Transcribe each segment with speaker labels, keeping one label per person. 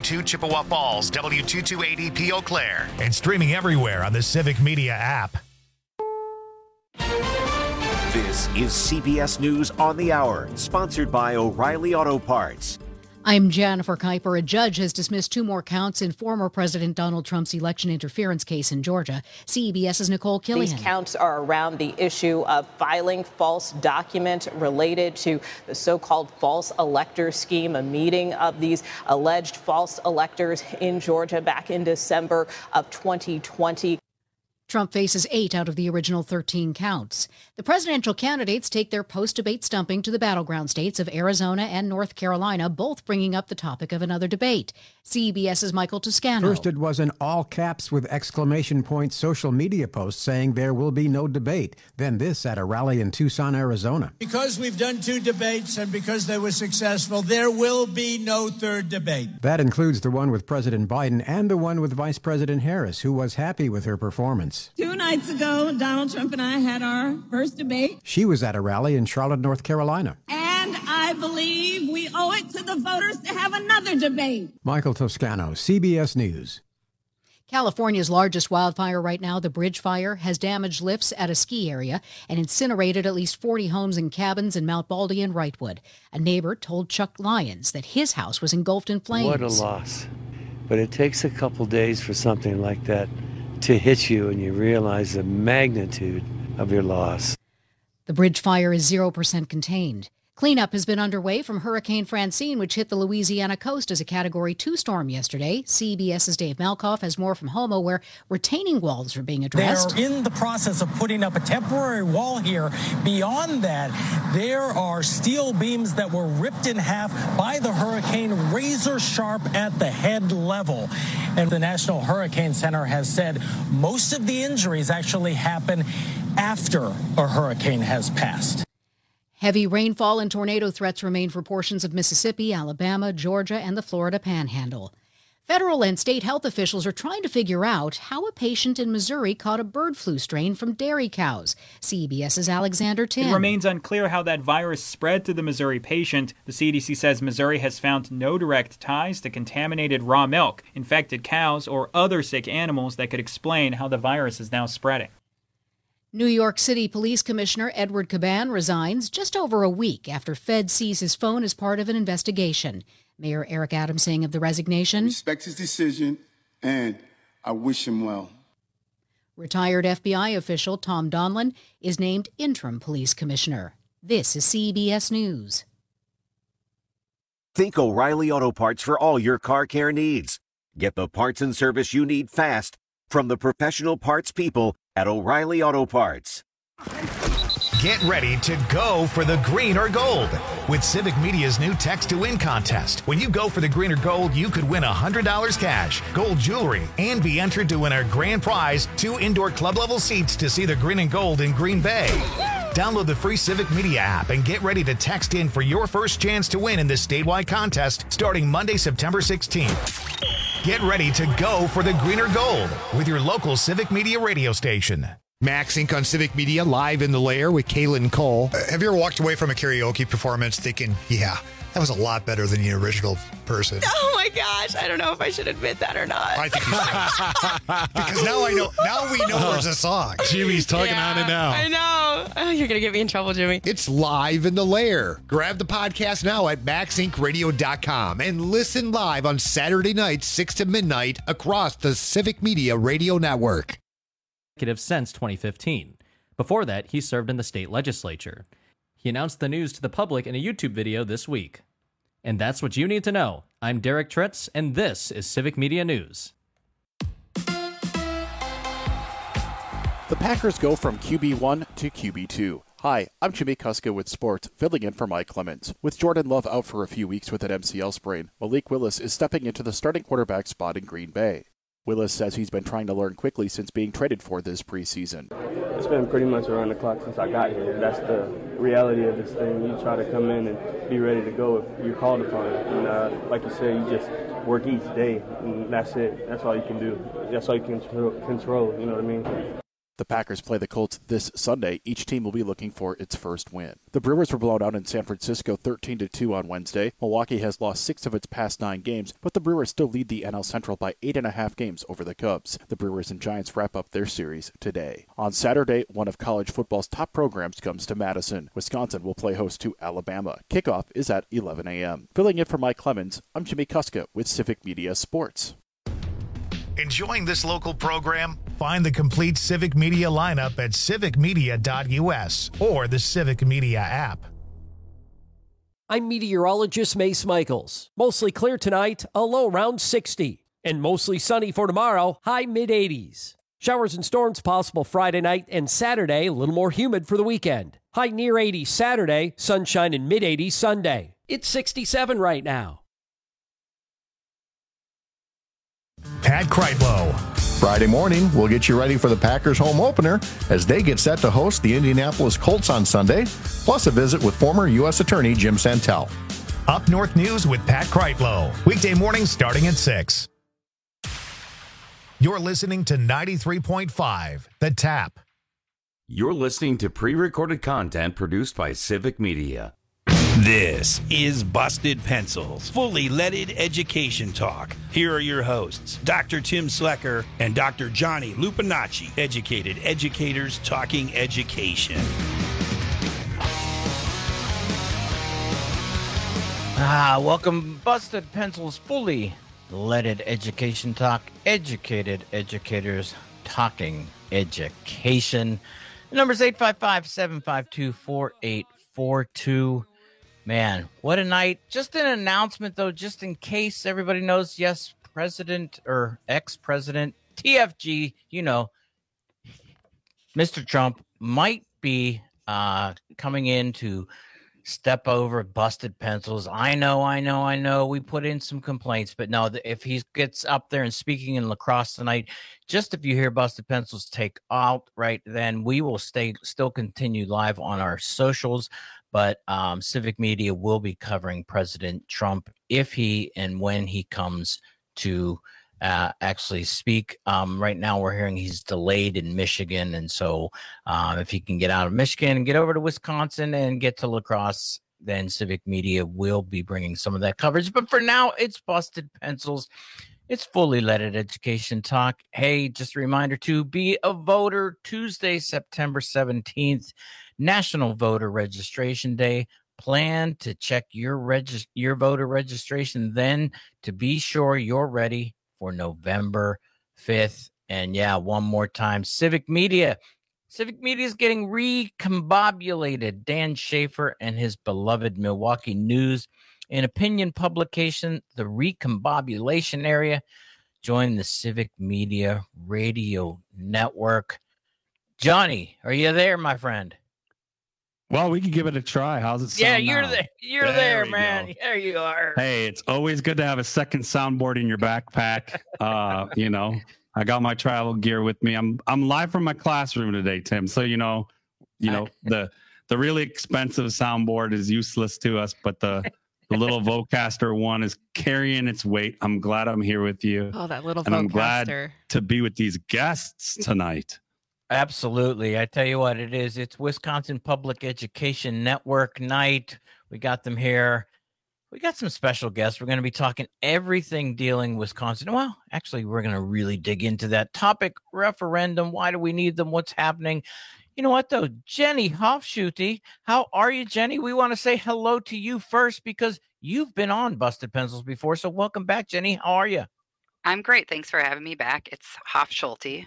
Speaker 1: W2 Chippewa Falls, W228EP Eau Claire, and streaming everywhere on the Civic Media app.
Speaker 2: This is CBS News on the Hour, sponsored by O'Reilly Auto Parts.
Speaker 3: I'm Jennifer Kuiper. A judge has dismissed 2 more counts in former President Donald Trump's election interference case in Georgia. CBS's Nicole Killian.
Speaker 4: These counts are around the issue of filing false documents related to the so-called false elector scheme, a meeting of these alleged false electors in Georgia back in December of 2020.
Speaker 3: Trump faces 8 out of the original 13 counts. The presidential candidates take their post-debate stumping to the battleground states of Arizona and North Carolina, both bringing up the topic of another debate. CBS's Michael Toscano.
Speaker 5: First, it was an all caps with exclamation point social media post saying there will be no debate. Then this at a rally in Tucson, Arizona.
Speaker 6: Because we've done 2 debates and because they were successful, there will be no third debate.
Speaker 5: That includes the one with President Biden and the one with Vice President Harris, who was happy with her performance.
Speaker 7: 2 nights ago, Donald Trump and I had our first debate.
Speaker 5: She was at a rally in Charlotte, North Carolina.
Speaker 7: And I believe we owe it to the voters to have another debate.
Speaker 5: Michael Toscano, CBS News.
Speaker 3: California's largest wildfire right now, the Bridge Fire, has damaged lifts at a ski area and incinerated at least 40 homes and cabins in Mount Baldy and Wrightwood. A neighbor told Chuck Lyons that his house was engulfed in flames.
Speaker 8: What a loss. But it takes a couple days for something like that to hit you and you realize the magnitude of your loss.
Speaker 3: The Bridge Fire is 0% contained. Cleanup has been underway from Hurricane Francine, which hit the Louisiana coast as a Category 2 storm yesterday. CBS's Dave Malkoff has more from Houma, where retaining walls are being addressed.
Speaker 9: They're in the process of putting up a temporary wall here. Beyond that, there are steel beams that were ripped in half by the hurricane, razor sharp at the head level. And the National Hurricane Center has said most of the injuries actually happen after a hurricane has passed.
Speaker 3: Heavy rainfall and tornado threats remain for portions of Mississippi, Alabama, Georgia, and the Florida Panhandle. Federal and state health officials are trying to figure out how a patient in Missouri caught a bird flu strain from dairy cows. CBS's Alexander Tim.
Speaker 10: It remains unclear how that virus spread to the Missouri patient. The CDC says Missouri has found no direct ties to contaminated raw milk, infected cows, or other sick animals that could explain how the virus is now spreading.
Speaker 3: New York City Police Commissioner Edward Caban resigns just over a week after Fed seized his phone as part of an investigation. Mayor Eric Adams saying of the resignation,
Speaker 11: I respect his decision, and I wish him well.
Speaker 3: Retired FBI official Tom Donlin is named interim police commissioner. This is CBS News.
Speaker 2: Think O'Reilly Auto Parts for all your car care needs. Get the parts and service you need fast from the professional parts people at O'Reilly Auto Parts.
Speaker 1: Get ready to go for the green or gold with Civic Media's new Text to Win contest. When you go for the green or gold, you could win $100 cash, gold jewelry, and be entered to win our grand prize, 2 indoor club-level seats to see the green and gold in Green Bay. Download the free Civic Media app and get ready to text in for your first chance to win in this statewide contest starting Monday, September 16th. Get ready to go for the green or gold with your local Civic Media radio station.
Speaker 12: Max Inc. on Civic Media, live in the lair with Kaylin Cole.
Speaker 13: Have you ever walked away from a karaoke performance thinking, yeah, that was a lot better than the original person?
Speaker 14: Oh my gosh, I don't know if I should admit that or not.
Speaker 13: I think you should. Because now we know there's a song.
Speaker 12: Jimmy's tugging on it now.
Speaker 14: I know. Oh, you're going to get me in trouble, Jimmy.
Speaker 12: It's live in the lair. Grab the podcast now at maxincradio.com and listen live on Saturday nights, 6 to midnight across the Civic Media Radio Network.
Speaker 15: Since 2015. Before that, he served in the state legislature. He announced the news to the public in a YouTube video this week. And that's what you need to know. I'm Derek Tritz, and this is Civic Media News.
Speaker 16: The Packers go from QB1 to QB2. Hi, I'm Jimmy Kuska with Sports, filling in for Mike Clemens. With Jordan Love out for a few weeks with an MCL sprain, Malik Willis is stepping into the starting quarterback spot in Green Bay. Willis says he's been trying to learn quickly since being traded for this preseason.
Speaker 17: It's been pretty much around the clock since I got here. That's the reality of this thing. You try to come in and be ready to go if you're called upon. And like you said, you just work each day, and that's it. That's all you can do. That's all you can control, you know what I mean?
Speaker 16: The Packers play the Colts this Sunday. Each team will be looking for its first win. The Brewers were blown out in San Francisco 13-2 on Wednesday. Milwaukee has lost 6 of its past 9 games, but the Brewers still lead the NL Central by 8.5 games over the Cubs. The Brewers and Giants wrap up their series today. On Saturday, one of college football's top programs comes to Madison. Wisconsin will play host to Alabama. Kickoff is at 11 a.m. Filling in for Mike Clemens, I'm Jimmy Kuska with Civic Media Sports.
Speaker 1: Enjoying this local program? Find the complete Civic Media lineup at civicmedia.us or the Civic Media app.
Speaker 18: I'm meteorologist Mace Michaels. Mostly clear tonight, a low around 60. And mostly sunny for tomorrow, high mid-80s. Showers and storms possible Friday night and Saturday, a little more humid for the weekend. High near 80 Saturday, sunshine in mid-80s Sunday. It's 67 right now.
Speaker 1: Pat Kreitlow.
Speaker 19: Friday morning, we'll get you ready for the Packers home opener as they get set to host the Indianapolis Colts on Sunday, plus a visit with former U.S. Attorney Jim Santel.
Speaker 1: Up North News with Pat Kreitlow. Weekday mornings starting at 6. You're listening to 93.5, The Tap.
Speaker 20: You're listening to pre-recorded content produced by Civic Media.
Speaker 21: This is Busted Pencils, fully leaded education talk. Here are your hosts, Dr. Tim Slecker and Dr. Johnny Lupinacci, educated educators talking education.
Speaker 22: Welcome, Busted Pencils, fully leaded education talk, educated educators talking education. The number's 855-752-4842. Man, what a night. Just an announcement, though, just in case everybody knows, yes, President or ex-President TFG, you know, Mr. Trump might be coming in to step over Busted Pencils. I know. We put in some complaints, but no, if he gets up there and speaking in La Crosse tonight, just if you hear Busted Pencils take out, right, then we will still continue live on our socials. But Civic Media will be covering President Trump if he and when he comes to actually speak. Right now, we're hearing he's delayed in Michigan. And so if he can get out of Michigan and get over to Wisconsin and get to La Crosse, then Civic Media will be bringing some of that coverage. But for now, it's Busted Pencils. It's fully leaded education talk. Hey, just a reminder to be a voter. Tuesday, September 17th. National Voter Registration Day. Plan to check your voter registration then to be sure you're ready for November 5th. And yeah, one more time, Civic Media. Civic Media is getting recombobulated. Dan Schaefer and his beloved Milwaukee News and Opinion publication, the Recombobulation Area, join the Civic Media Radio Network. Johnny, are you there, my friend?
Speaker 23: Well, we could give it a try. How's it sound?
Speaker 22: Yeah, you're
Speaker 23: now?
Speaker 22: there. You're there, man. Go. There you are.
Speaker 23: Hey, it's always good to have a second soundboard in your backpack. You know, I got my travel gear with me. I'm live from my classroom today, Tim. So the really expensive soundboard is useless to us, but the little Vocaster one is carrying its weight. I'm glad I'm here with you.
Speaker 14: Oh, that little
Speaker 23: and
Speaker 14: Vocaster.
Speaker 23: I'm glad to be with these guests tonight.
Speaker 22: Absolutely. I tell you what it is. It's Wisconsin Public Education Network night. We got them here. We got some special guests. We're going to be talking everything dealing Wisconsin. Well, actually, we're going to really dig into that topic. Referendum. Why do we need them? What's happening? You know what, though? Jenny Hofschutte. How are you, Jenny? We want to say hello to you first because you've been on Busted Pencils before. So welcome back, Jenny. How are you?
Speaker 24: I'm great. Thanks for having me back. It's Hofschutte.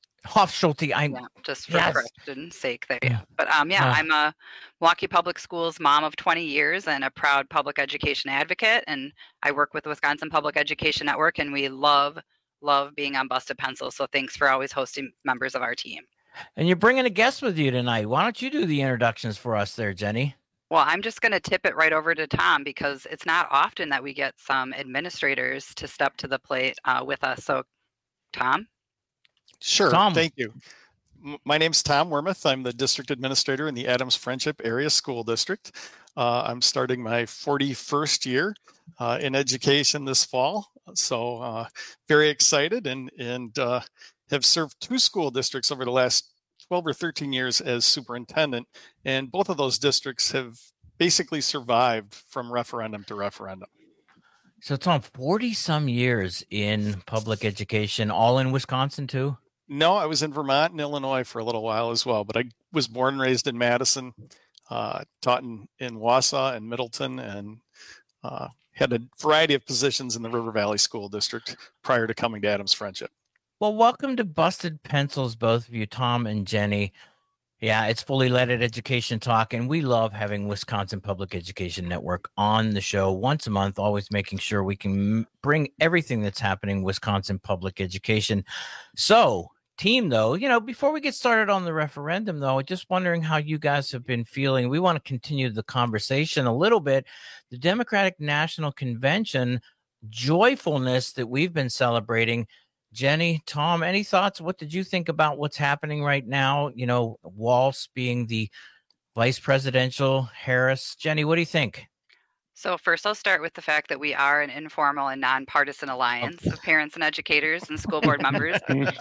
Speaker 22: Just
Speaker 24: for correction's sake there. Yeah. But I'm a Milwaukee Public Schools mom of 20 years and a proud public education advocate. And I work with the Wisconsin Public Education Network, and we love being on Busted Pencils. So thanks for always hosting members of our team.
Speaker 22: And you're bringing a guest with you tonight. Why don't you do the introductions for us there, Jenny?
Speaker 24: Well, I'm just going to tip it right over to Tom because it's not often that we get some administrators to step to the plate with us. So, Tom?
Speaker 25: Sure. Thank you. My name's Tom Wormuth. I'm the district administrator in the Adams Friendship Area School District. I'm starting my 41st year in education this fall. So very excited and have served 2 school districts over the last 12 or 13 years as superintendent, and both of those districts have basically survived from referendum to referendum.
Speaker 22: So, Tom, 40-some years in public education, all in Wisconsin, too?
Speaker 25: No, I was in Vermont and Illinois for a little while as well, but I was born and raised in Madison, taught in Wausau and Middleton, and had a variety of positions in the River Valley School District prior to coming to Adams Friendship.
Speaker 22: Well, welcome to Busted Pencils, both of you, Tom and Jenny. Yeah, it's Fully Loaded Education Talk, and we love having Wisconsin Public Education Network on the show once a month, always making sure we can bring everything that's happening Wisconsin public education. So, team, though, before we get started on the referendum, though, just wondering how you guys have been feeling. We want to continue the conversation a little bit. The Democratic National Convention joyfulness that we've been celebrating. Jenny, Tom, any thoughts? What did you think about what's happening right now? Walz being the vice presidential, Harris. Jenny, what do you think?
Speaker 24: So first, I'll start with the fact that we are an informal and nonpartisan alliance of parents and educators and school board members.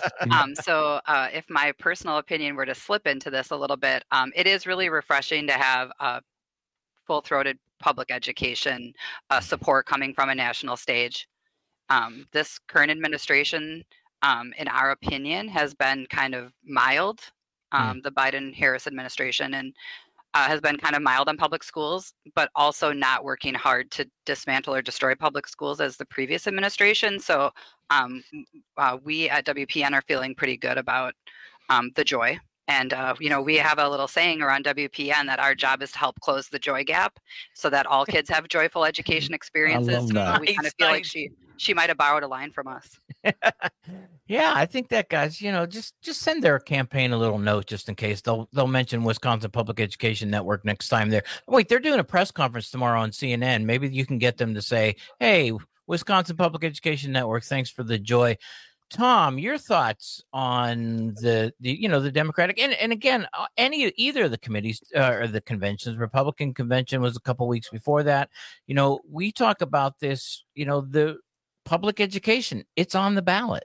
Speaker 24: So if my personal opinion were to slip into this a little bit, it is really refreshing to have full-throated public education support coming from a national stage. This current administration, in our opinion, has been kind of mild. The Biden-Harris administration and has been kind of mild on public schools, but also not working hard to dismantle or destroy public schools as the previous administration. So we at WPN are feeling pretty good about the joy. And, we have a little saying around WPN that our job is to help close the joy gap so that all kids have joyful education experiences.
Speaker 22: I love that.
Speaker 24: So we kind of feel like she might have borrowed a line from us.
Speaker 22: Yeah, I think that, guys, just send their campaign a little note just in case. They'll mention Wisconsin Public Education Network next time wait, they're doing a press conference tomorrow on CNN. Maybe you can get them to say, hey, Wisconsin Public Education Network, thanks for the joy. Tom, your thoughts on the Democratic and again, either of the committees or the conventions. Republican convention was a couple weeks before that. We talk about this, the public education, it's on the ballot.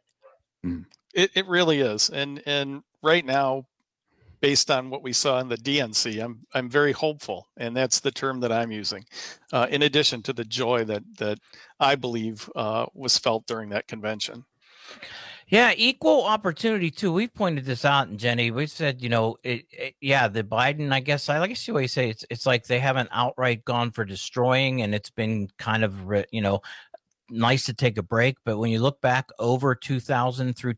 Speaker 25: It really is. And right now, based on what we saw in the DNC, I'm very hopeful, and that's the term that I'm using, in addition to the joy that I believe was felt during that convention.
Speaker 22: Yeah, equal opportunity too. We've pointed this out, and Jenny, we said, the Biden, I guess the way you say it's like they haven't outright gone for destroying, and it's been kind of, nice to take a break. But when you look back over 2000 through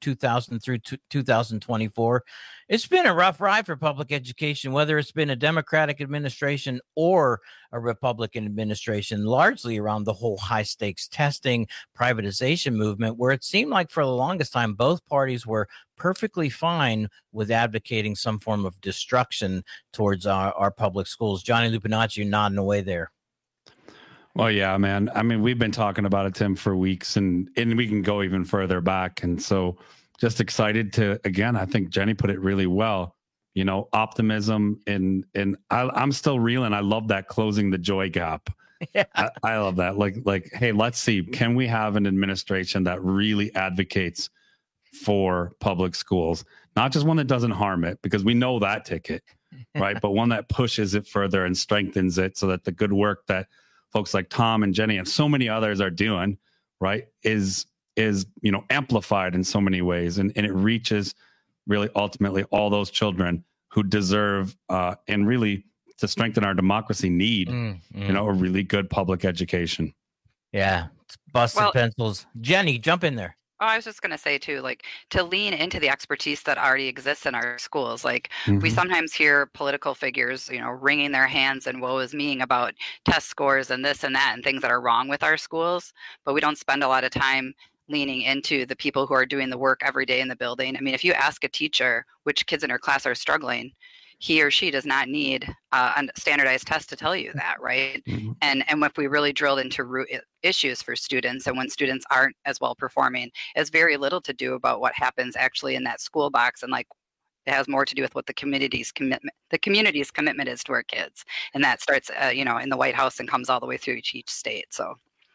Speaker 22: 2024, it's been a rough ride for public education, whether it's been a Democratic administration or a Republican administration, largely around the whole high stakes testing privatization movement, where it seemed like for the longest time, both parties were perfectly fine with advocating some form of destruction towards our public schools. Johnny Lupinacci, nodding away there.
Speaker 23: Well, yeah, man. I mean, we've been talking about it, Tim, for weeks, and we can go even further back. And so just excited to, again, I think Jenny put it really well, optimism. And I'm still reeling. I love that closing the joy gap. Yeah. I love that. Like, hey, let's see. Can we have an administration that really advocates for public schools? Not just one that doesn't harm it, because we know that ticket, right? But one that pushes it further and strengthens it so that the good work that folks like Tom and Jenny and so many others are doing, right, is amplified in so many ways, and it reaches really ultimately all those children who deserve and really to strengthen our democracy need a really good public education.
Speaker 22: Yeah, it's busted pencils. Jenny, jump in there.
Speaker 24: Oh, I was just going to say, too, to lean into the expertise that already exists in our schools. We sometimes hear political figures, wringing their hands and woe is me about test scores and this and that and things that are wrong with our schools. But we don't spend a lot of time leaning into the people who are doing the work every day in the building. I mean, if you ask a teacher which kids in her class are struggling, he or she does not need a standardized test to tell you that, right? And if we really drilled into root issues for students, and when students aren't as well performing, it's very little to do about what happens actually in that school box, and it has more to do with what the community's commitment is to our kids, and that starts in the White House and comes all the way through each state. So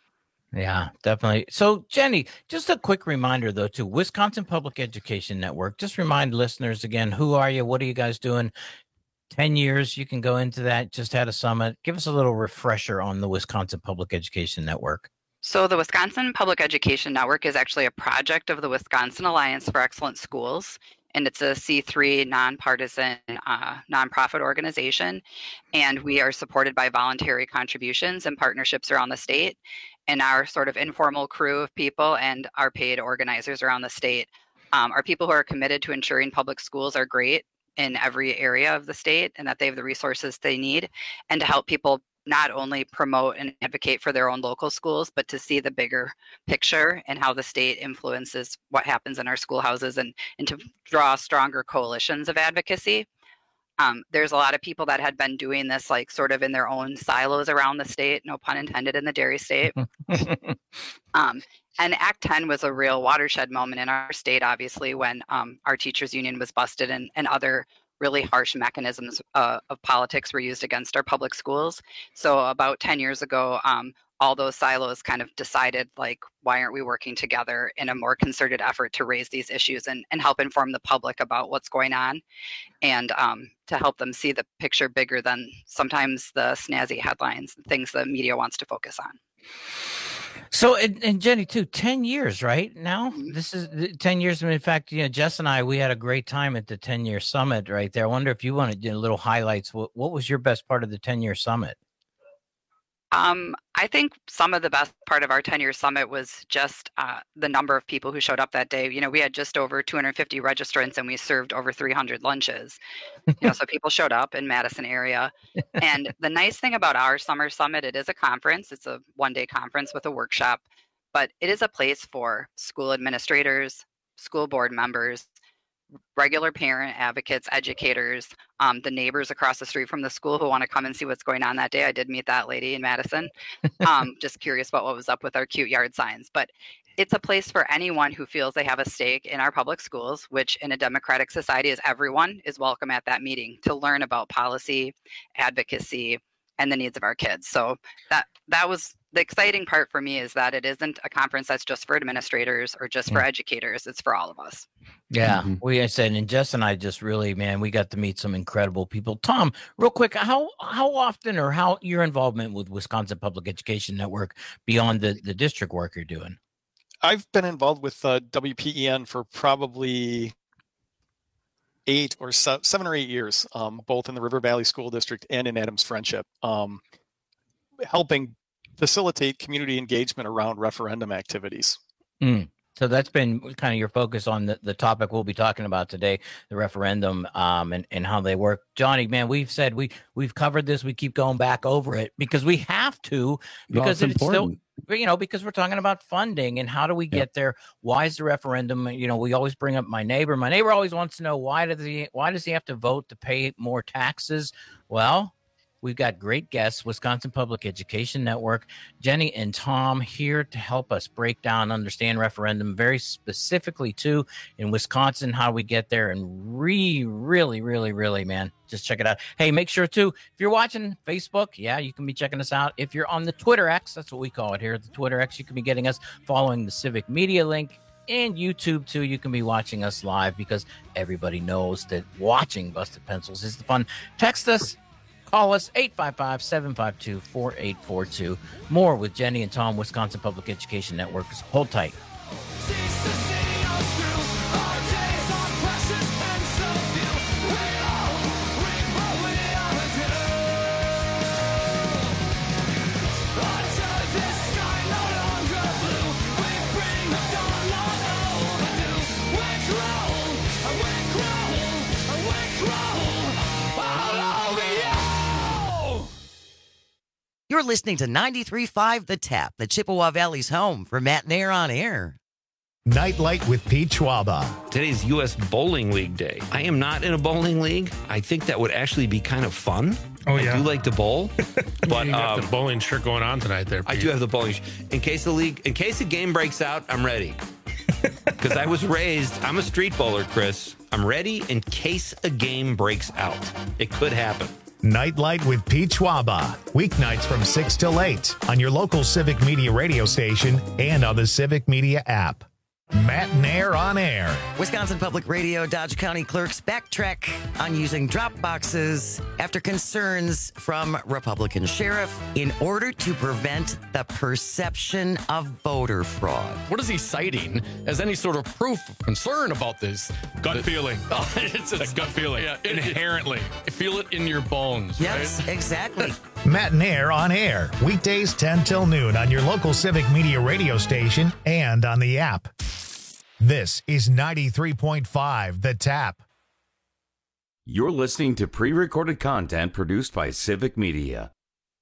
Speaker 22: Yeah, definitely. So, Jenny, just a quick reminder, though, to Wisconsin Public Education Network. Just remind listeners again, who are you? What are you guys doing? 10 years, you can go into that. Just had a summit. Give us a little refresher on the Wisconsin Public Education Network.
Speaker 24: So the Wisconsin Public Education Network is actually a project of the Wisconsin Alliance for Excellent Schools, and it's a C3 nonpartisan nonprofit organization, and we are supported by voluntary contributions and partnerships around the state, and our sort of informal crew of people and our paid organizers around the state are people who are committed to ensuring public schools are great in every area of the state and that they have the resources they need, and to help people not only promote and advocate for their own local schools, but to see the bigger picture and how the state influences what happens in our schoolhouses, and to draw stronger coalitions of advocacy. There's a lot of people that had been doing this like sort of in their own silos around the state, no pun intended in the dairy state. And Act 10 was a real watershed moment in our state, obviously, when our teachers union was busted and other really harsh mechanisms of politics were used against our public schools. So about 10 years ago, all those silos kind of decided, like, why aren't we working together in a more concerted effort to raise these issues and help inform the public about what's going on, and to help them see the picture bigger than sometimes the snazzy headlines, things the media wants to focus on.
Speaker 22: So, and Jenny, too, 10 years, right? Now, this is 10 years. In fact, Jess and I, we had a great time at the 10-year summit right there. I wonder if you want to do little highlights. What was your best part of the 10-year summit?
Speaker 24: I think some of the best part of our 10-year summit was just the number of people who showed up that day. We had just over 250 registrants, and we served over 300 lunches. So people showed up in Madison area. And the nice thing about our summer summit, it is a conference. It's a one-day conference with a workshop, but it is a place for school administrators, school board members, regular parent advocates, educators, the neighbors across the street from the school who want to come and see what's going on that day. I did meet that lady in Madison. Just curious about what was up with our cute yard signs. But it's a place for anyone who feels they have a stake in our public schools, which in a democratic society is everyone is welcome at that meeting to learn about policy, advocacy, and the needs of our kids. So that was the exciting part for me, is that it isn't a conference that's just for administrators or just for educators. It's for all of us.
Speaker 22: Yeah, I said, and Jess and I just really, man, we got to meet some incredible people. Tom, real quick, how often, or how your involvement with Wisconsin Public Education Network beyond the district work you're doing?
Speaker 25: I've been involved with WPEN for probably 7 or 8 years, both in the River Valley School District and in Adams Friendship, helping facilitate community engagement around referendum activities.
Speaker 22: So that's been kind of your focus on the topic we'll be talking about today, the referendum, and how they work. Johnny, man, we've said we've covered this. We keep going back over it because we have to, because it's still, because we're talking about funding and how do we get there? Why is the referendum? We always bring up my neighbor. My neighbor always wants to know, why does he have to vote to pay more taxes? Well, we've got great guests, Wisconsin Public Education Network, Jenny and Tom, here to help us break down, understand referendum very specifically too in Wisconsin, how we get there, and really, man, just check it out. Hey, make sure too, if you're watching Facebook, you can be checking us out. If you're on the Twitter X, that's what we call it here, the Twitter X, you can be getting us following the Civic Media link. And YouTube, too, you can be watching us live, because everybody knows that watching Busted Pencils is the fun. Text us. Call us 855-752-4842. More with Jenny and Tom, Wisconsin Public Education Network. Hold tight.
Speaker 4: You're listening to 93.5 The Tap, the Chippewa Valley's home for Matt Nair on air.
Speaker 1: Nightlight with Pete Schwaba.
Speaker 5: Today's U.S. Bowling League Day. I am not in a bowling league. I think that would actually be kind of fun.
Speaker 6: Oh, yeah.
Speaker 5: I do like to bowl. But
Speaker 6: you got the bowling shirt going on tonight there, Pete.
Speaker 5: I do have the bowling shirt. In case the game breaks out, I'm ready. Because I was raised, I'm a street bowler, Chris. I'm ready in case a game breaks out. It could happen.
Speaker 1: Nightlight with Pete Schwaba. Weeknights from 6 till 8 on your local Civic Media radio station and on the Civic Media app. Matt Nair on air.
Speaker 4: Wisconsin Public Radio Dodge County clerks backtrack on using drop boxes after concerns from Republican sheriff in order to prevent the perception of voter fraud.
Speaker 7: What is he citing as any sort of proof of concern about this?
Speaker 6: Gut feeling.
Speaker 7: Oh, it's
Speaker 6: a gut feeling.
Speaker 7: Yeah,
Speaker 6: inherently.
Speaker 7: Feel it in your bones.
Speaker 4: Yes,
Speaker 7: right?
Speaker 4: Exactly.
Speaker 1: Matt Nair on air. Weekdays 10 till noon on your local Civic Media radio station and on the app. This is 93.5 The Tap.
Speaker 20: You're listening to pre-recorded content produced by Civic Media.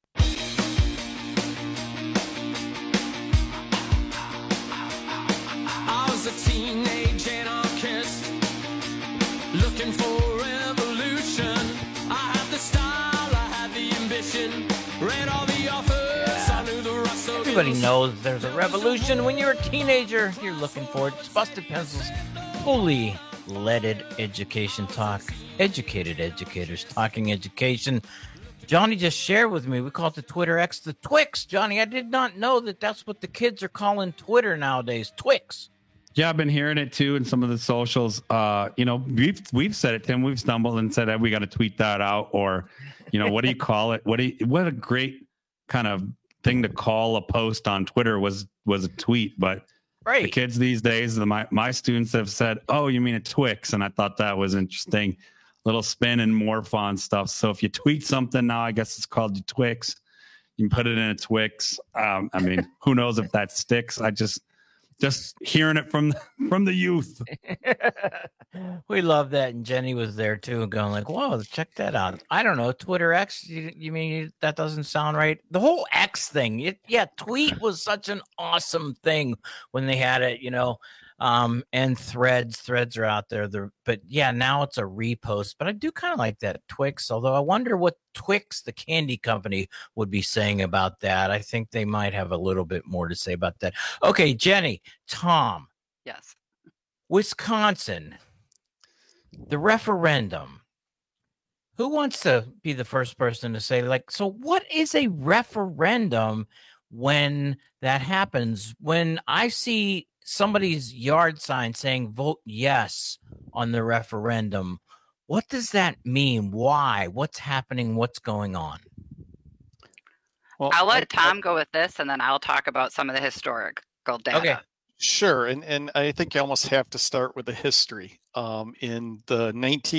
Speaker 8: I was a teenage anarchist looking for revolution. I had the style, I had the ambition, read all the authors, I knew the Russell.
Speaker 22: Everybody knows there's a revolution. When you're a teenager, you're looking for it. It's Busted Pencils, fully leaded education talk. Educated educators talking education. Johnny just shared with me, we call it the Twitter X, the Twix. Johnny, I did not know that that's what the kids are calling Twitter nowadays, Twix.
Speaker 23: Yeah, I've been hearing it too in some of the socials. We've said it, Tim. We've stumbled and said, hey, we got to tweet that out, or, what do you call it? What a great kind of thing to call a post on Twitter was a tweet. But
Speaker 22: right.
Speaker 23: The kids these days, my students have said, oh, you mean a Twix? And I thought that was interesting. Little spin and morph on stuff. So if you tweet something now, I guess it's called your Twix. You can put it in a Twix. Who knows if that sticks? I just hearing it from the youth.
Speaker 22: We love that. And Jenny was there too, going like, whoa, check that out. I don't know. Twitter X, you mean that doesn't sound right? The whole X thing. Tweet was such an awesome thing when they had it, and threads are out there. But now it's a repost. But I do kind of like that Twix, although I wonder what Twix, the candy company, would be saying about that. I think they might have a little bit more to say about that. Okay, Jenny, Tom.
Speaker 24: Yes.
Speaker 22: Wisconsin, the referendum. Who wants to be the first person to say, so what is a referendum when that happens? When I see somebody's yard sign saying vote yes on the referendum, what does that mean? Why? What's happening? What's going on?
Speaker 24: Well, I'll let Tom go with this, and then I'll talk about some of the historical data.
Speaker 22: Okay.
Speaker 25: Sure. And I think you almost have to start with the history. In the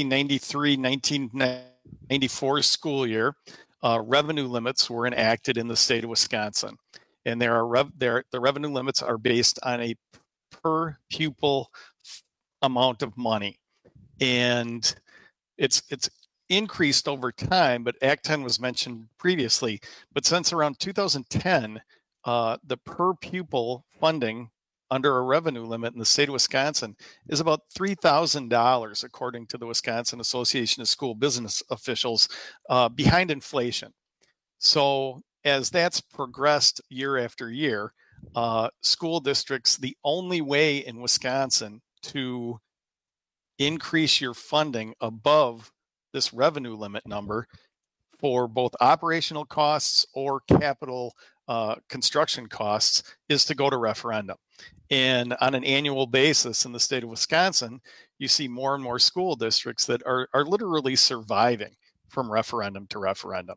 Speaker 25: 1993-1994 school year, revenue limits were enacted in the state of Wisconsin. And the revenue limits are based on a per pupil amount of money. And it's increased over time, but Act 10 was mentioned previously. But since around 2010, the per pupil funding under a revenue limit in the state of Wisconsin is about $3,000, according to the Wisconsin Association of School Business Officials, behind inflation. So as that's progressed year after year, school districts, the only way in Wisconsin to increase your funding above this revenue limit number for both operational costs or capital construction costs is to go to referendum. And on an annual basis in the state of Wisconsin, you see more and more school districts that are literally surviving from referendum to referendum.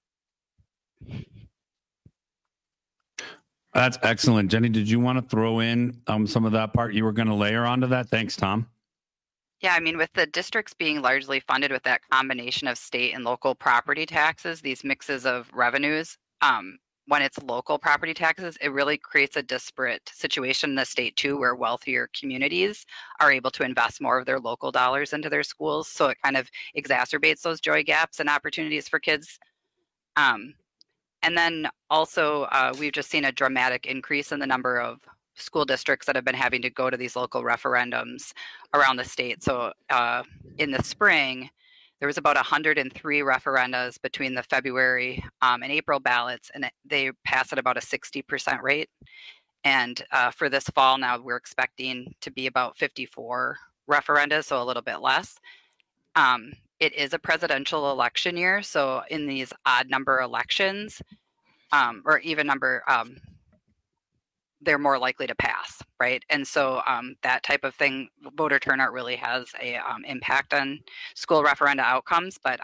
Speaker 23: That's excellent. Jenny, did you want to throw in some of that part you were going to layer onto that? Thanks, Tom.
Speaker 24: Yeah, with the districts being largely funded with that combination of state and local property taxes, these mixes of revenues, when it's local property taxes, it really creates a disparate situation in the state too, where wealthier communities are able to invest more of their local dollars into their schools. So it kind of exacerbates those joy gaps and opportunities for kids. And then also, we've just seen a dramatic increase in the number of school districts that have been having to go to these local referendums around the state. So in the spring, there was about 103 referendums between the February and April ballots, and they passed at about a 60% rate. And for this fall now, we're expecting to be about 54 referenda, so a little bit less. it is a presidential election year. So in these odd number elections, or even number, they're more likely to pass, right? And so that type of thing, voter turnout really has a impact on school referenda outcomes. But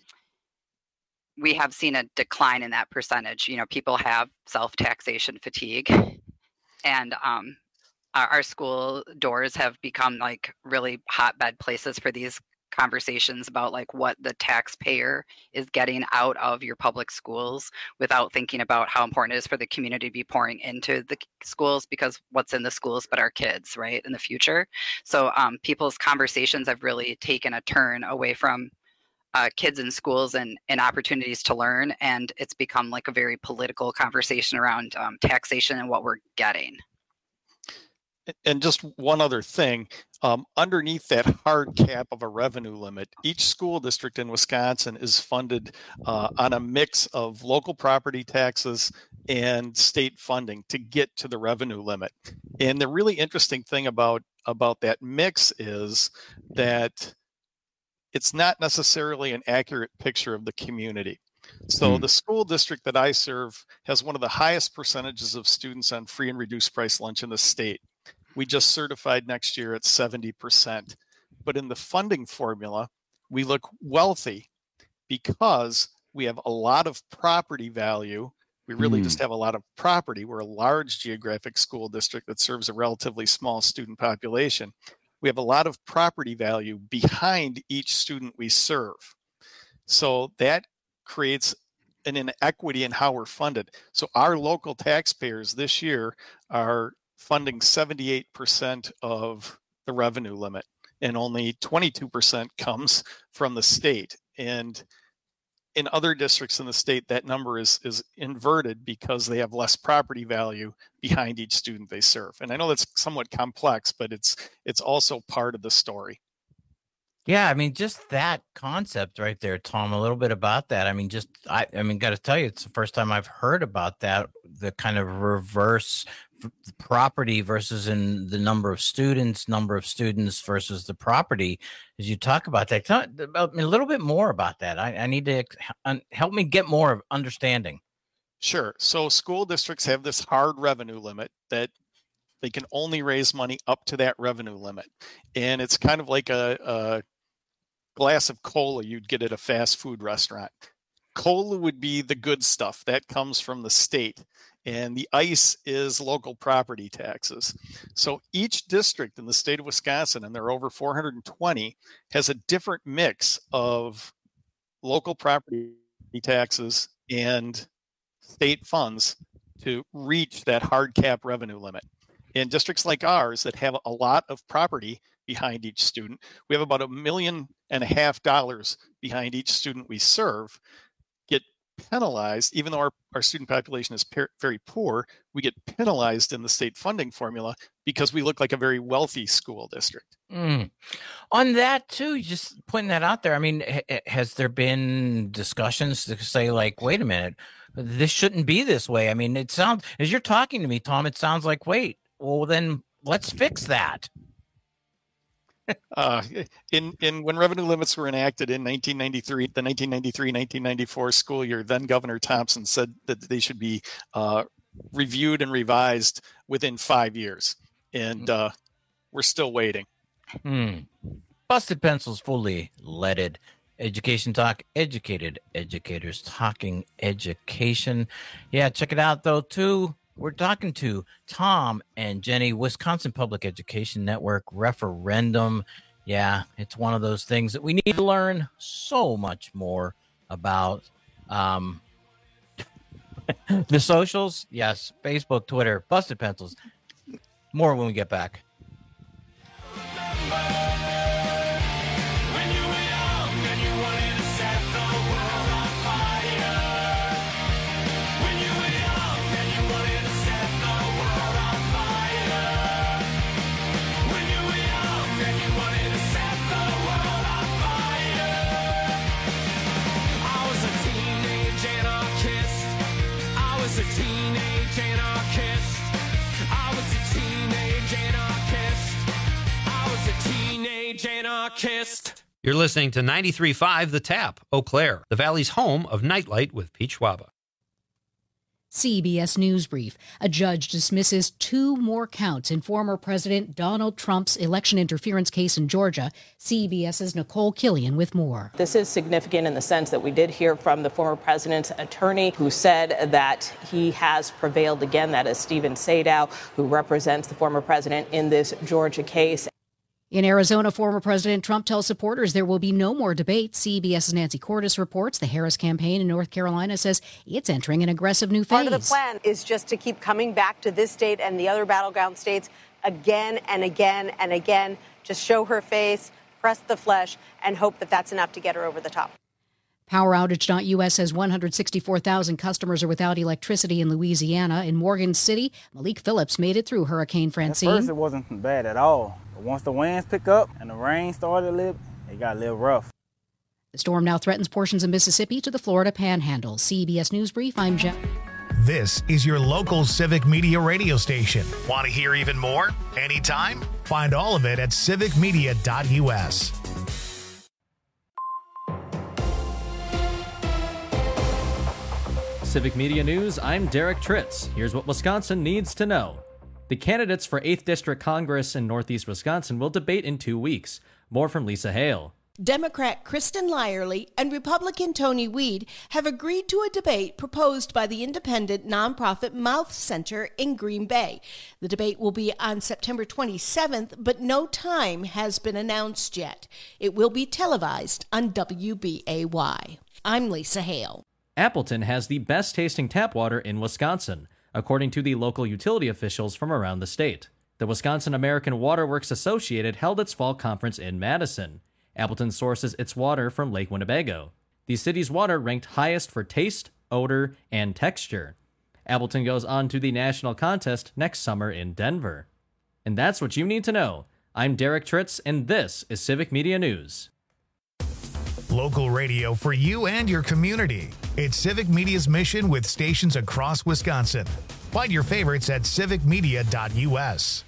Speaker 24: we have seen a decline in that percentage. You know, people have self-taxation fatigue, and our school doors have become like really hotbed places for these conversations about like what the taxpayer is getting out of your public schools without thinking about how important it is for the community to be pouring into the schools, because what's in the schools but our kids, right, in the future. So people's conversations have really taken a turn away from kids in schools and opportunities to learn, and it's become like a very political conversation around taxation and what we're getting.
Speaker 25: And just one other thing, underneath that hard cap of a revenue limit, each school district in Wisconsin is funded on a mix of local property taxes and state funding to get to the revenue limit. And the really interesting thing about that mix is that it's not necessarily an accurate picture of the community. So the school district that I serve has one of the highest percentages of students on free and reduced price lunch in the state. We just certified next year at 70%. But in the funding formula, we look wealthy because we have a lot of property value. We really just have a lot of property. We're a large geographic school district that serves a relatively small student population. We have a lot of property value behind each student we serve. So that creates an inequity in how we're funded. So our local taxpayers this year are funding 78% of the revenue limit, and only 22% comes from the state. And in other districts in the state, that number is inverted because they have less property value behind each student they serve. And I know that's somewhat complex, but it's also part of the story.
Speaker 22: Yeah, I mean, just that concept right there, Tom, a little bit about that. I mean, I got to tell you, it's the first time I've heard about that, the kind of reverse property versus in the number of students versus the property. As you talk about that, tell me a little bit more about that. I need to help me get more understanding.
Speaker 25: Sure. So school districts have this hard revenue limit that they can only raise money up to that revenue limit. And it's kind of like a glass of cola you'd get at a fast food restaurant. Cola would be the good stuff that comes from the state, and the ice is local property taxes. So each district in the state of Wisconsin, and there are over 420, has a different mix of local property taxes and state funds to reach that hard cap revenue limit. In districts like ours that have a lot of property behind each student, we have about $1.5 million behind each student we serve, get penalized, even though our student population is very poor, we get penalized in the state funding formula because we look like a very wealthy school district.
Speaker 22: On that too, just putting that out there, I mean, has there been discussions to say like, wait a minute, this shouldn't be this way? I mean, it sounds, as you're talking to me, Tom, it sounds like, wait, well then let's fix that.
Speaker 25: When revenue limits were enacted in 1993, the 1993-1994 school year, then Governor Thompson said that they should be reviewed and revised within 5 years, and we're still waiting.
Speaker 22: Busted Pencils, fully leaded. Education Talk, educated educators talking education. Yeah, check it out though too. We're talking to Tom and Jenny, Wisconsin Public Education Network referendum. Yeah, it's one of those things that we need to learn so much more about. The socials, yes, Facebook, Twitter, Busted Pencils. More when we get back.
Speaker 8: Anarchist.
Speaker 5: You're listening to 93.5 The Tap, Eau Claire, the Valley's home of Nightlight with Pete Schwaba.
Speaker 2: CBS News Brief. A judge dismisses 2 more counts in former President Donald Trump's election interference case in Georgia. CBS's Nicole Killian with more.
Speaker 3: This is significant in the sense that we did hear from the former president's attorney who said that he has prevailed again. That is Stephen Sadow, who represents the former president in this Georgia case.
Speaker 2: In Arizona, former President Trump tells supporters there will be no more debate. CBS's Nancy Cordes reports the Harris campaign in North Carolina says it's entering an aggressive new phase.
Speaker 9: Part of the plan is just to keep coming back to this state and the other battleground states again and again and again. Just show her face, press the flesh, and hope that that's enough to get her over the top.
Speaker 2: PowerOutage.us says 164,000 customers are without electricity in Louisiana. In Morgan City, Malik Phillips made it through Hurricane Francine.
Speaker 10: At first, it wasn't bad at all. But once the winds pick up and the rain started a little, it got a little rough.
Speaker 2: The storm now threatens portions of Mississippi to the Florida Panhandle. CBS News Brief, I'm Jeff.
Speaker 1: This is your local Civic Media radio station. Want to hear even more? Anytime? Find all of it at civicmedia.us.
Speaker 15: Civic Media News, I'm Derek Tritz. Here's what Wisconsin needs to know. The candidates for 8th District Congress in Northeast Wisconsin will debate in 2 weeks. More from Lisa Hale.
Speaker 11: Democrat Kristen Lyerly and Republican Tony Weed have agreed to a debate proposed by the independent nonprofit Mouth Center in Green Bay. The debate will be on September 27th, but no time has been announced yet. It will be televised on WBAY. I'm Lisa Hale.
Speaker 15: Appleton has the best tasting tap water in Wisconsin, according to the local utility officials from around the state. The Wisconsin American Water Works Associated held its fall conference in Madison. Appleton sources its water from Lake Winnebago. The city's water ranked highest for taste, odor, and texture. Appleton goes on to the national contest next summer in Denver. And that's what you need to know. I'm Derek Tritz, and this is Civic Media News.
Speaker 1: Local radio for you and your community. It's Civic Media's mission with stations across Wisconsin. Find your favorites at civicmedia.us.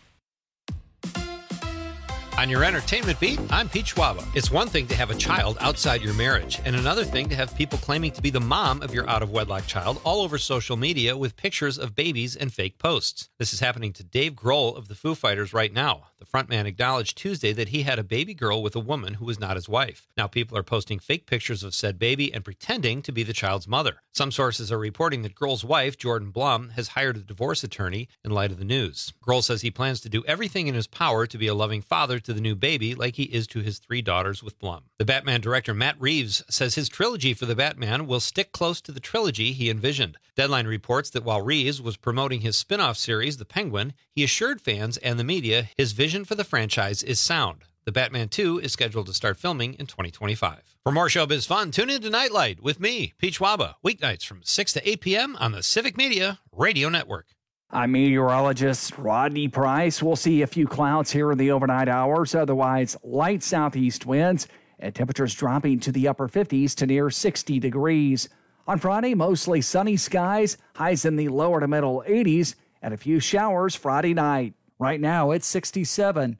Speaker 5: On your entertainment beat, I'm Pete Schwaba. It's one thing to have a child outside your marriage, and another thing to have people claiming to be the mom of your out-of-wedlock child all over social media with pictures of babies and fake posts. This is happening to Dave Grohl of the Foo Fighters right now. The frontman acknowledged Tuesday that he had a baby girl with a woman who was not his wife. Now people are posting fake pictures of said baby and pretending to be the child's mother. Some sources are reporting that Grohl's wife, Jordan Blum, has hired a divorce attorney in light of the news. Grohl says he plans to do everything in his power to be a loving father to the new baby like he is to his 3 daughters with Blum. The Batman director Matt Reeves says his trilogy for the Batman will stick close to the trilogy he envisioned. Deadline reports that while Reeves was promoting his spin-off series, The Penguin, he assured fans and the media his vision for the franchise is sound. The Batman 2 is scheduled to start filming in 2025. For more showbiz fun, tune in to Nightlight with me, Pete Schwaba, weeknights from 6 to 8 p.m. on the Civic Media Radio Network.
Speaker 26: I'm meteorologist Rodney Price. We'll see a few clouds here in the overnight hours. Otherwise, light southeast winds and temperatures dropping to the upper 50s to near 60 degrees. On Friday, mostly sunny skies, highs in the lower to middle 80s, and a few showers Friday night. Right now, it's 67.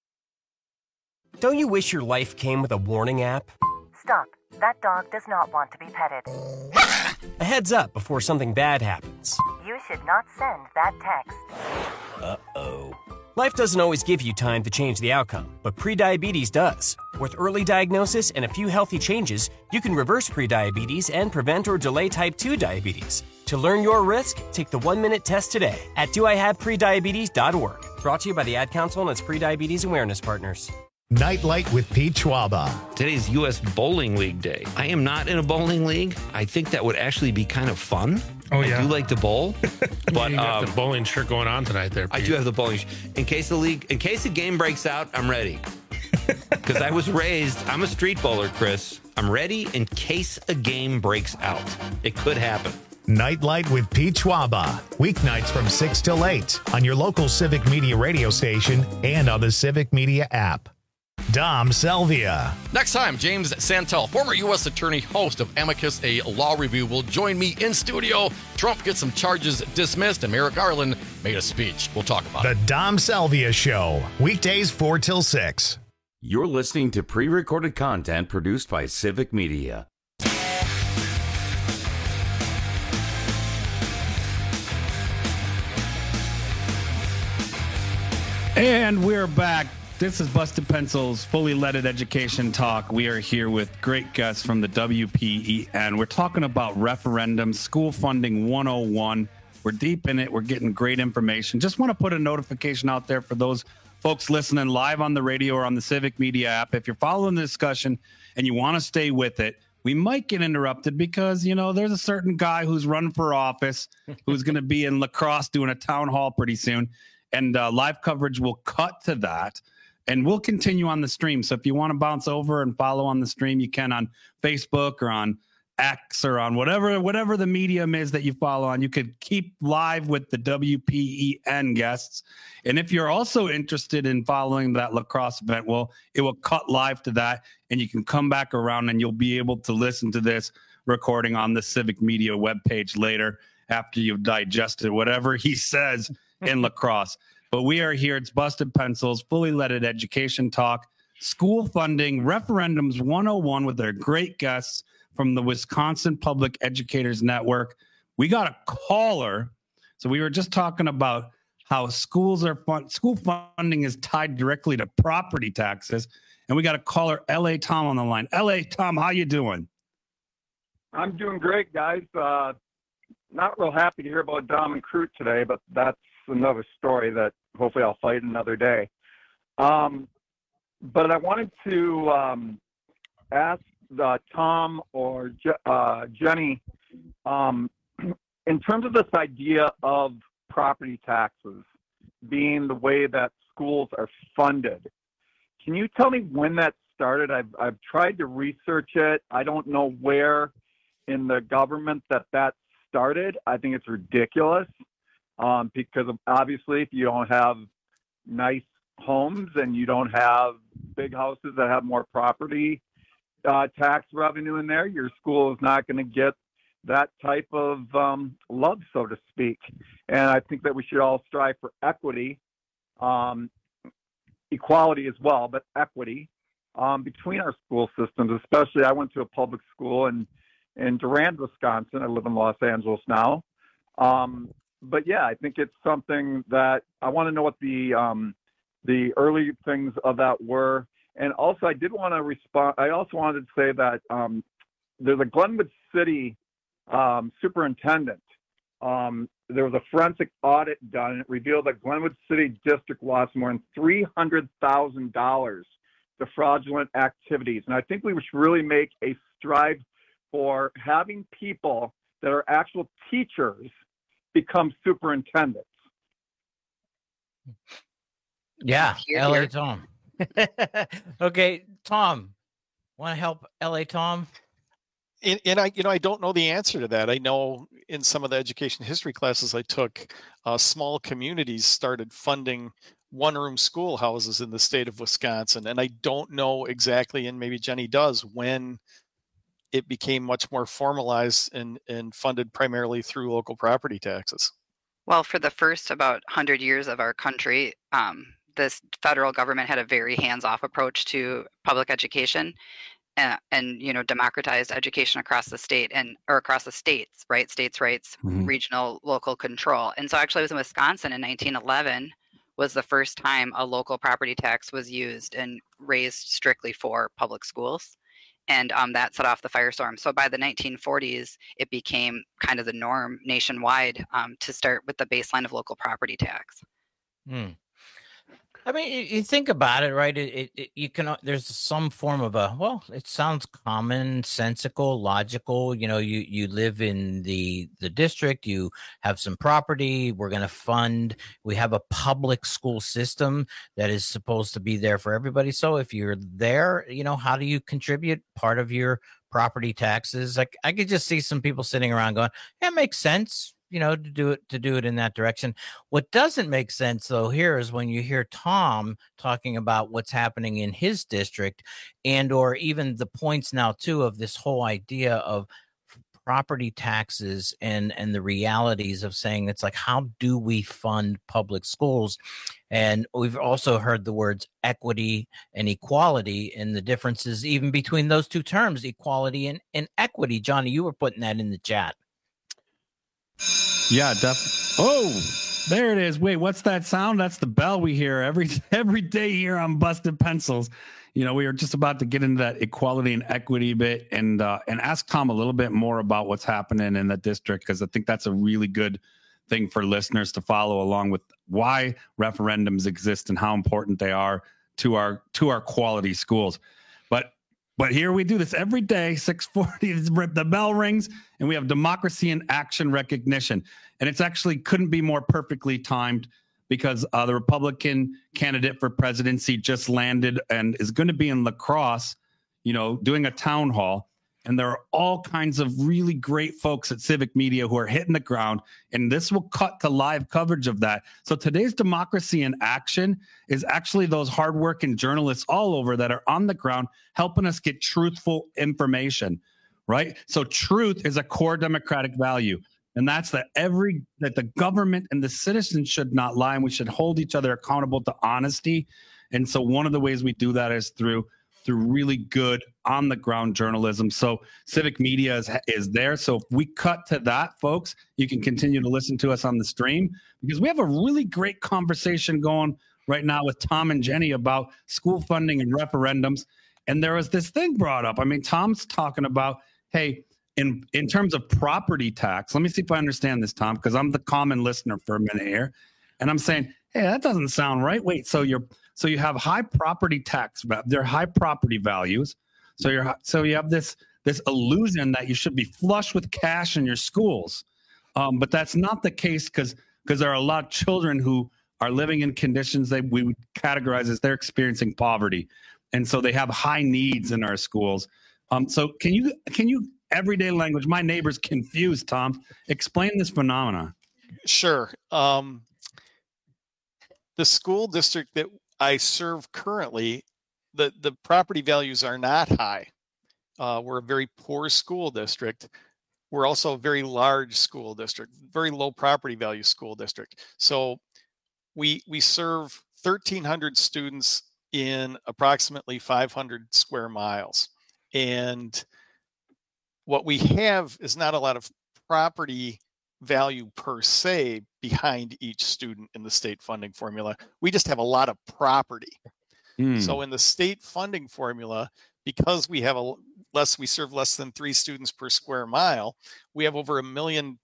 Speaker 27: Don't you wish your life came with a warning app?
Speaker 28: Stop. That dog does not want to be petted.
Speaker 27: A heads up before something bad happens.
Speaker 28: You should not send that text.
Speaker 27: Uh-oh. Life doesn't always give you time to change the outcome, but prediabetes does. With early diagnosis and a few healthy changes, you can reverse prediabetes and prevent or delay type 2 diabetes. To learn your risk, take the 1-minute test today at doihaveprediabetes.org. Brought to you by the Ad Council and its prediabetes awareness partners.
Speaker 1: Nightlight with Pete Schwaba.
Speaker 5: Today's U.S. Bowling League Day. I am not in a bowling league. I think that would actually be kind of fun.
Speaker 6: Oh, yeah.
Speaker 5: I do like to bowl. But
Speaker 6: you got the bowling shirt going on tonight there, Pete.
Speaker 5: I do have the bowling shirt. In case the game breaks out, I'm ready. Because I was raised, I'm a street bowler, Chris. I'm ready in case a game breaks out. It could happen.
Speaker 1: Nightlight with Pete Schwaba. Weeknights from 6 till 8 on your local Civic Media radio station and on the Civic Media app. Dom Selvia.
Speaker 7: Next time, James Santel, former U.S. Attorney, host of Amicus, a law review, will join me in studio. Trump gets some charges dismissed, and Merrick Garland made a speech. We'll talk about it.
Speaker 1: The Dom Selvia Show. Weekdays 4 till 6.
Speaker 20: You're listening to pre-recorded content produced by Civic Media.
Speaker 23: And we're back. This is Busted Pencil's Fully Leaded Education Talk. We are here with great guests from the WPEN. We're talking about referendum, school funding 101. We're deep in it. We're getting great information. Just want to put a notification out there for those folks listening live on the radio or on the Civic Media app. If you're following the discussion and you want to stay with it, we might get interrupted because, there's a certain guy who's running for office who's going to be in La Crosse doing a town hall pretty soon. And live coverage will cut to that. And we'll continue on the stream. So if you want to bounce over and follow on the stream, you can on Facebook or on X or on whatever the medium is that you follow on. You could keep live with the WPEN guests. And if you're also interested in following that La Crosse event, well, it will cut live to that. And you can come back around and you'll be able to listen to this recording on the Civic Media webpage later after you've digested whatever he says in La Crosse. But we are here. It's Busted Pencils, Fully Leaded Education Talk, school funding, referendums 101 with our great guests from the Wisconsin Public Educators Network. We got a caller. So we were just talking about how school funding is tied directly to property taxes. And we got a caller, L.A. Tom, on the line. L.A. Tom, how you doing?
Speaker 12: I'm doing great, guys. Not real happy to hear about Dom and Crute today, but that's another story that hopefully I'll fight another day. But I wanted to ask Tom or Jenny, in terms of this idea of property taxes being the way that schools are funded, can you tell me when that started? I've tried to research it. I don't know where in the government that started. I think it's ridiculous. Because obviously if you don't have nice homes and you don't have big houses that have more property tax revenue in there, your school is not going to get that type of love, so to speak. And I think that we should all strive for equity, equality as well, but equity between our school systems. Especially, I went to a public school in Durand, Wisconsin. I live in Los Angeles now. But yeah, I think it's something that I want to know what the early things of that were. And also I did want to respond. I also wanted to say that there's a Glenwood City superintendent. There was a forensic audit done, and it revealed that Glenwood City District lost more than $300,000 to fraudulent activities. And I think we should really make a strive for having people that are actual teachers become superintendents.
Speaker 22: Yeah, L.A. Tom. Okay, Tom, want to help L.A. Tom?
Speaker 25: And I don't know the answer to that. I know in some of the education history classes I took, small communities started funding one-room schoolhouses in the state of Wisconsin, and I don't know exactly, and maybe Jenny does, when it became much more formalized and funded primarily through local property taxes.
Speaker 24: Well, for the first about 100 years of our country, this federal government had a very hands-off approach to public education and democratized education across the state or across the states, right? States' rights, regional, local control. And so actually it was in Wisconsin in 1911 was the first time a local property tax was used and raised strictly for public schools. And that set off the firestorm. So by the 1940s, it became kind of the norm nationwide to start with the baseline of local property tax.
Speaker 22: I mean, you think about it, right? You can. There's some form of it sounds commonsensical, logical. You live in the district. You have some property. We're going to fund. We have a public school system that is supposed to be there for everybody. So if you're there, how do you contribute part of your property taxes? Like I could just see some people sitting around going, "Yeah, it makes sense." To do it in that direction. What doesn't make sense though here is when you hear Tom talking about what's happening in his district and or even the points now too of this whole idea of property taxes and the realities of saying it's like, how do we fund public schools? And we've also heard the words equity and equality and the differences even between those two terms, equality and equity. Johnny, you were putting that in the chat.
Speaker 23: Yeah, oh, there it is. Wait, what's that sound? That's the bell we hear every day here on Busted Pencils. You know, we are just about to get into that equality and equity bit and ask Tom a little bit more about what's happening in the district, because I think that's a really good thing for listeners to follow along with why referendums exist and how important they are to our quality schools. But here we do this every day, 6:40, the bell rings, and we have democracy in action recognition. And it's actually couldn't be more perfectly timed because the Republican candidate for presidency just landed and is going to be in La Crosse, you know, doing a town hall. And there are all kinds of really great folks at Civic Media who are hitting the ground, and this will cut to live coverage of that. So today's Democracy in Action is actually those hardworking journalists all over that are on the ground helping us get truthful information, right? So truth is a core democratic value, and that's that the government and the citizens should not lie, and we should hold each other accountable to honesty. And so one of the ways we do that is through really good on-the-ground journalism. So Civic Media is there. So if we cut to that, folks, you can continue to listen to us on the stream, because we have a really great conversation going right now with Tom and Jenny about school funding and referendums. And there was this thing brought up. I mean, Tom's talking about, hey, in terms of property tax, let me see if I understand this, Tom, because I'm the common listener for a minute here. And I'm saying, hey, that doesn't sound right. Wait, so you have high property tax, they're high property values. So you have this illusion that you should be flush with cash in your schools. But that's not the case, because there are a lot of children who are living in conditions that we would categorize as they're experiencing poverty. And so they have high needs in our schools. So can you everyday language, my neighbor's confused, Tom, explain this phenomena?
Speaker 25: Sure. The school district that I serve currently, the property values are not high. We're a very poor school district. We're also a very large school district, very low property value school district. So we serve 1,300 students in approximately 500 square miles. And what we have is not a lot of property value per se behind each student in the state funding formula. We just have a lot of property. So in the state funding formula, because we have we serve less than 3 students per square mile, we have over $1.5 million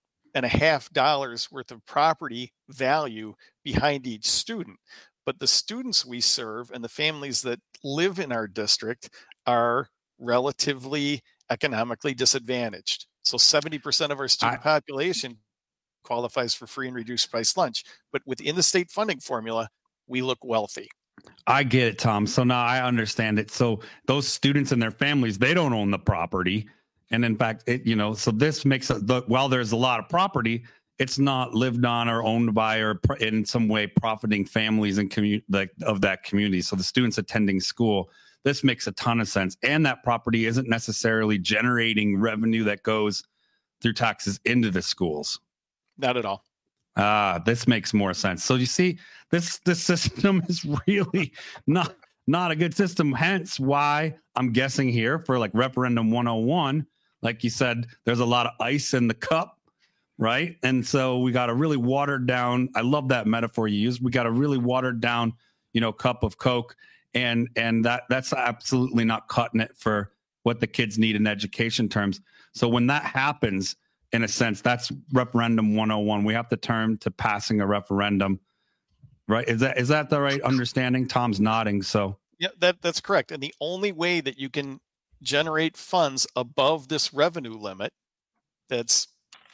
Speaker 25: worth of property value behind each student. But the students we serve and the families that live in our district are relatively economically disadvantaged. So 70% of our student population qualifies for free and reduced price lunch. But within the state funding formula, we look wealthy.
Speaker 23: I get it, Tom. So now I understand it. So those students and their families, they don't own the property. And in fact, so this makes while there's a lot of property, it's not lived on or owned by or in some way profiting families and of that community. So the students attending school, this makes a ton of sense. And that property isn't necessarily generating revenue that goes through taxes into the schools.
Speaker 25: Not at all.
Speaker 23: This makes more sense. So you see, this system is really not a good system. Hence why I'm guessing here for like referendum 101, like you said, there's a lot of ice in the cup, right? And so we got a really watered down. I love that metaphor you used. We got a really watered down, cup of Coke, and that's absolutely not cutting it for what the kids need in education terms. So when that happens, in a sense, that's referendum 101. We have to turn to passing a referendum, right? Is that the right understanding? Tom's nodding. So
Speaker 25: yeah, that's correct. And the only way that you can generate funds above this revenue limit, that's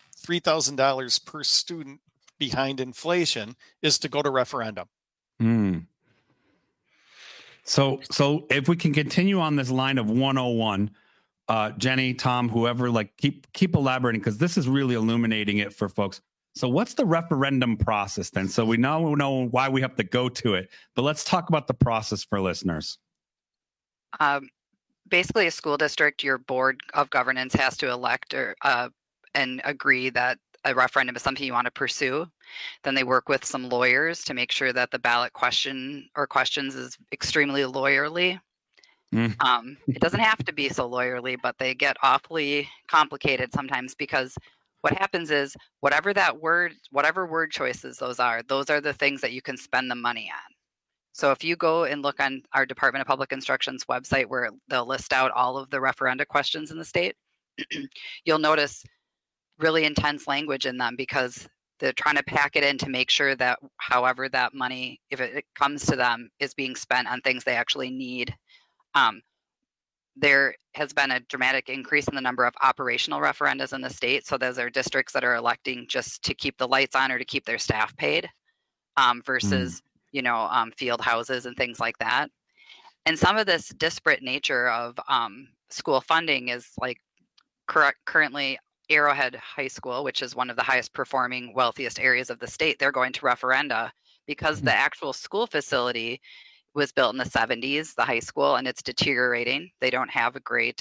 Speaker 25: $3,000 per student behind inflation, is to go to referendum.
Speaker 23: So if we can continue on this line of 101, Jenny, Tom, whoever, keep elaborating, because this is really illuminating it for folks. So what's the referendum process then? So we now know why we have to go to it, but let's talk about the process for listeners.
Speaker 24: Basically, a school district, your board of governance has to elect a and agree that a referendum is something you want to pursue. Then they work with some lawyers to make sure that the ballot question or questions is extremely lawyerly. It doesn't have to be so lawyerly, but they get awfully complicated sometimes, because what happens is whatever word choices those are the things that you can spend the money on. So if you go and look on our Department of Public Instruction's website, where they'll list out all of the referenda questions in the state, you'll notice really intense language in them, because they're trying to pack it in to make sure that however that money, if it comes to them, is being spent on things they actually need. There has been a dramatic increase in the number of operational referendas in the state. So those are districts that are electing just to keep the lights on or to keep their staff paid, versus field houses and things like that. And some of this disparate nature of school funding is like currently Arrowhead High School, which is one of the highest performing, wealthiest areas of the state. They're going to referenda because the actual school facility was built in the 70s, the high school, and it's deteriorating. They don't have a great,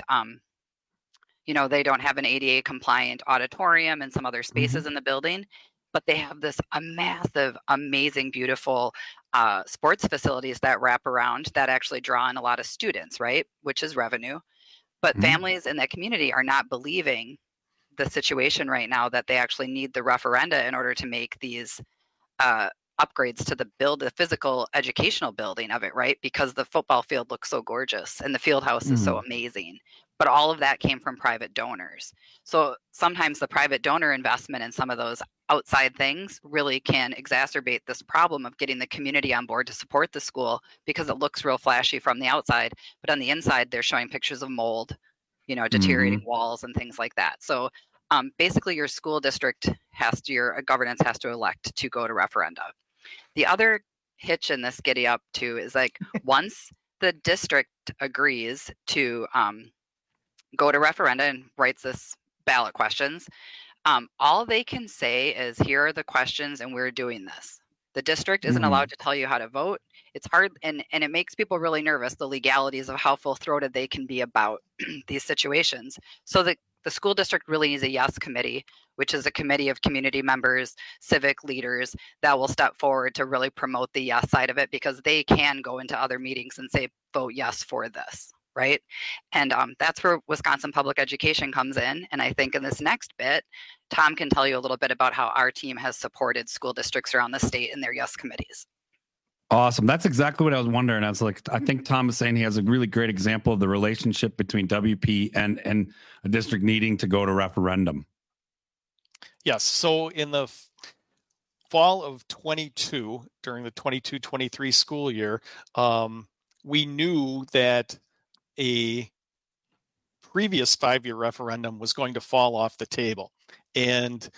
Speaker 24: they don't have an ADA compliant auditorium and some other spaces in the building, but they have this massive, amazing, beautiful sports facilities that wrap around that actually draw in a lot of students, right? Which is revenue. But families in that community are not believing the situation right now that they actually need the referenda in order to make these upgrades to the physical educational building of it, right? Because the football field looks so gorgeous and the field house is so amazing. But all of that came from private donors. So sometimes the private donor investment in some of those outside things really can exacerbate this problem of getting the community on board to support the school, because it looks real flashy from the outside, but on the inside they're showing pictures of mold, deteriorating walls and things like that. So basically your school district your governance has to elect to go to referenda. The other hitch in this giddy up too is like once the district agrees to go to referenda and writes this ballot questions, all they can say is, here are the questions and we're doing this. The district isn't allowed to tell you how to vote. It's hard, and it makes people really nervous, the legalities of how full-throated they can be about these situations. So the school district really needs a yes committee, which is a committee of community members, civic leaders that will step forward to really promote the yes side of it, because they can go into other meetings and say, vote yes for this, right? And that's where Wisconsin Public Education comes in. And I think in this next bit, Tom can tell you a little bit about how our team has supported school districts around the state in their yes committees.
Speaker 23: Awesome. That's exactly what I was wondering. I think Tom is saying he has a really great example of the relationship between WP and a district needing to go to referendum.
Speaker 25: Yes. So in the fall of 22, during the 22-23 school year, we knew that a previous 5-year referendum was going to fall off the table. And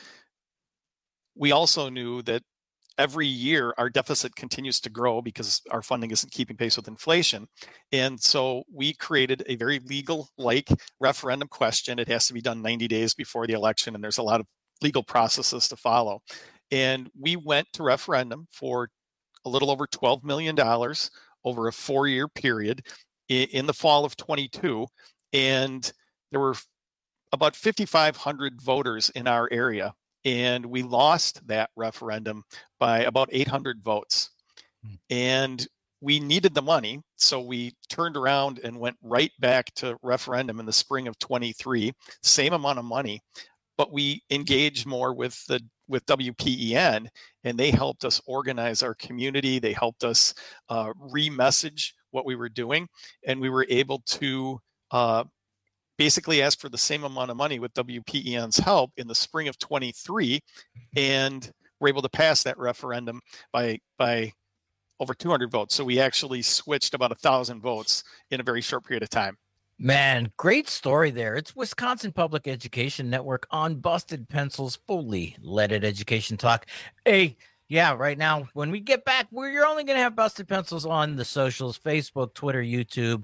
Speaker 25: we also knew that every year our deficit continues to grow because our funding isn't keeping pace with inflation. And so we created a very legal-like referendum question. It has to be done 90 days before the election, and there's a lot of legal processes to follow. And we went to referendum for a little over $12 million over a 4-year period in the fall of 22. And there were about 5,500 voters in our area. And we lost that referendum by about 800 votes. And we needed the money. So we turned around and went right back to referendum in the spring of 23, same amount of money, but we engaged more with WPEN, and they helped us organize our community. They helped us re-message what we were doing. And we were able to basically ask for the same amount of money with WPEN's help in the spring of 23, and we're able to pass that referendum by over 200 votes. So we actually switched about 1,000 votes in a very short period of time.
Speaker 22: Man, great story there. It's Wisconsin Public Education Network on Busted Pencils, fully leaded education talk. Hey, yeah, right now, when we get back, you're only going to have Busted Pencils on the socials, Facebook, Twitter, YouTube.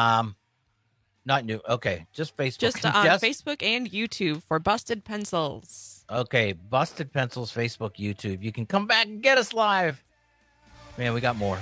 Speaker 22: Not new. Okay, just Facebook.
Speaker 4: Just on Facebook and YouTube for Busted Pencils.
Speaker 22: Okay, Busted Pencils, Facebook, YouTube. You can come back and get us live. Man, we got more.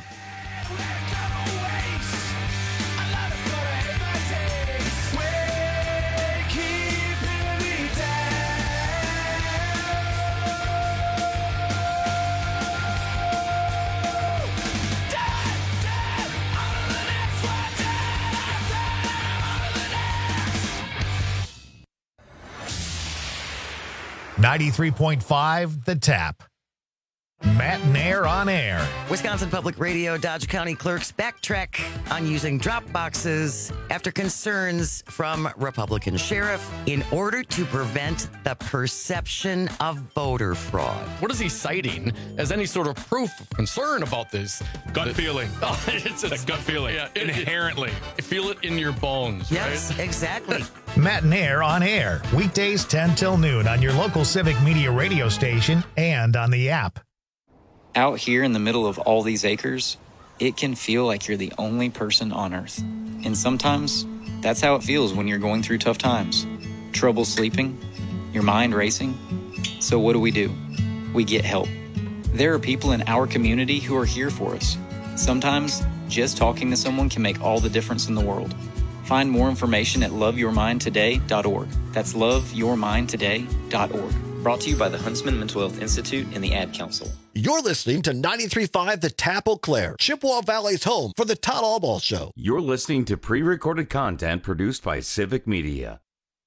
Speaker 1: 93.5 The Tap. Matt Nair on air.
Speaker 8: Wisconsin Public Radio Dodge County clerks backtrack on using drop boxes after concerns from Republican sheriff in order to prevent the perception of voter fraud.
Speaker 7: What is he citing as any sort of proof of concern about this?
Speaker 6: Gut feeling.
Speaker 7: Oh, it's a
Speaker 6: gut feeling.
Speaker 7: Yeah,
Speaker 6: inherently.
Speaker 7: Feel it in your bones,
Speaker 8: yes,
Speaker 7: right?
Speaker 8: Exactly.
Speaker 1: Matt Nair on air. Weekdays 10 till noon on your local Civic Media radio station and on the app.
Speaker 13: Out here in the middle of all these acres, it can feel like you're the only person on Earth. And sometimes, that's how it feels when you're going through tough times. Trouble sleeping, your mind racing. So what do? We get help. There are people in our community who are here for us. Sometimes, just talking to someone can make all the difference in the world. Find more information at loveyourmindtoday.org. That's loveyourmindtoday.org. Brought to you by the Huntsman Mental Health Institute and the Ad Council.
Speaker 14: You're listening to 93.5 The Tap Eau Claire, Chippewa Valley's home for the Todd Allball Show.
Speaker 20: You're listening to pre-recorded content produced by Civic Media.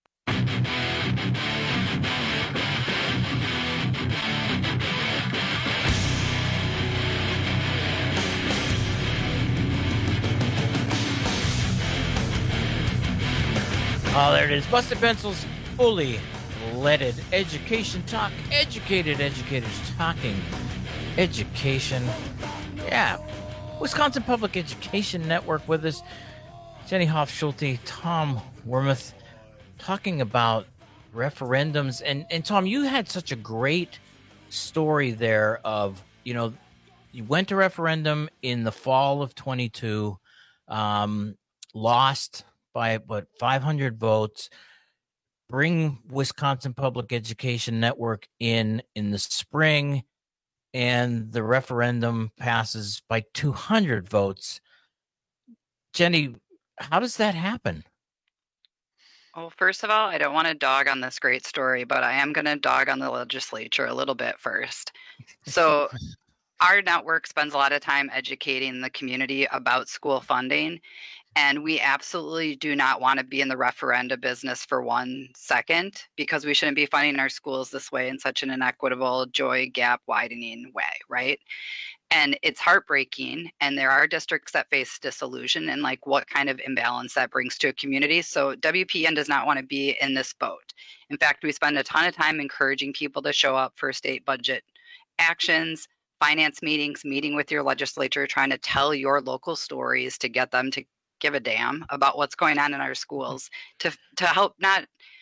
Speaker 22: Oh, there it is. Busted Pencils, fully leaded education talk. Educated educators talking education. Yeah. Wisconsin Public Education Network with us. Jenny Hoff-Schulte, Tom Wormuth, talking about referendums. And Tom, you had such a great story there of, you went to referendum in the fall of 22, lost by 500 votes. Bring Wisconsin Public Education Network in the spring, and the referendum passes by 200 votes. Jenny, how does that happen?
Speaker 24: Well, first of all, I don't want to dog on this great story, but I am going to dog on the legislature a little bit first. So our network spends a lot of time educating the community about school funding. And we absolutely do not want to be in the referenda business for 1 second, because we shouldn't be funding our schools this way in such an inequitable, joy gap widening way, right? And it's heartbreaking. And there are districts that face disillusion and what kind of imbalance that brings to a community. So WPN does not want to be in this boat. In fact, we spend a ton of time encouraging people to show up for state budget actions, finance meetings, meeting with your legislature, trying to tell your local stories to get them to give a damn about what's going on in our schools, to help not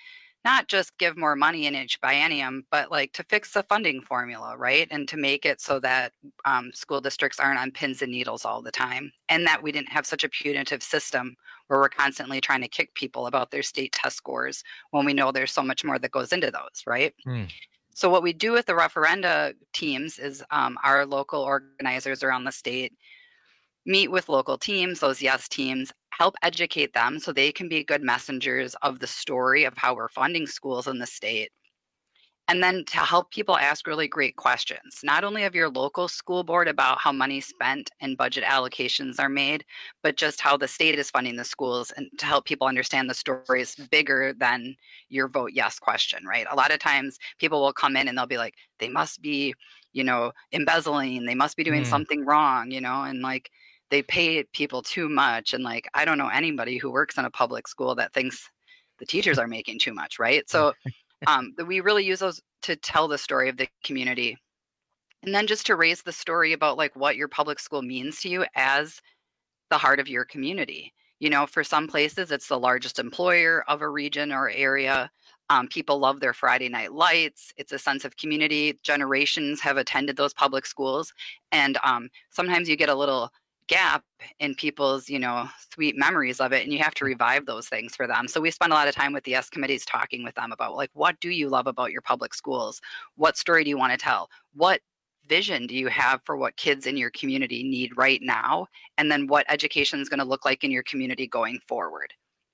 Speaker 24: just give more money in each biennium, but to fix the funding formula, right? And to make it so that school districts aren't on pins and needles all the time, and that we didn't have such a punitive system where we're constantly trying to kick people about their state test scores when we know there's so much more that goes into those, right? So what we do with the referenda teams is our local organizers around the state meet with local teams, those yes teams, help educate them so they can be good messengers of the story of how we're funding schools in the state. And then to help people ask really great questions, not only of your local school board about how money's spent and budget allocations are made, but just how the state is funding the schools, and to help people understand the story is bigger than your vote yes question, right? A lot of times people will come in and they'll be like, they must be, embezzling, they must be doing something wrong, and they pay people too much. And I don't know anybody who works in a public school that thinks the teachers are making too much, right? So we really use those to tell the story of the community. And then just to raise the story about what your public school means to you as the heart of your community. For some places, it's the largest employer of a region or area. People love their Friday night lights. It's a sense of community. Generations have attended those public schools. And sometimes you get a little gap in people's, sweet memories of it, and you have to revive those things for them. So we spend a lot of time with the S committees talking with them about what do you love about your public schools? What story do you want to tell? What vision do you have for what kids in your community need right now? And then what education is going to look like in your community going forward?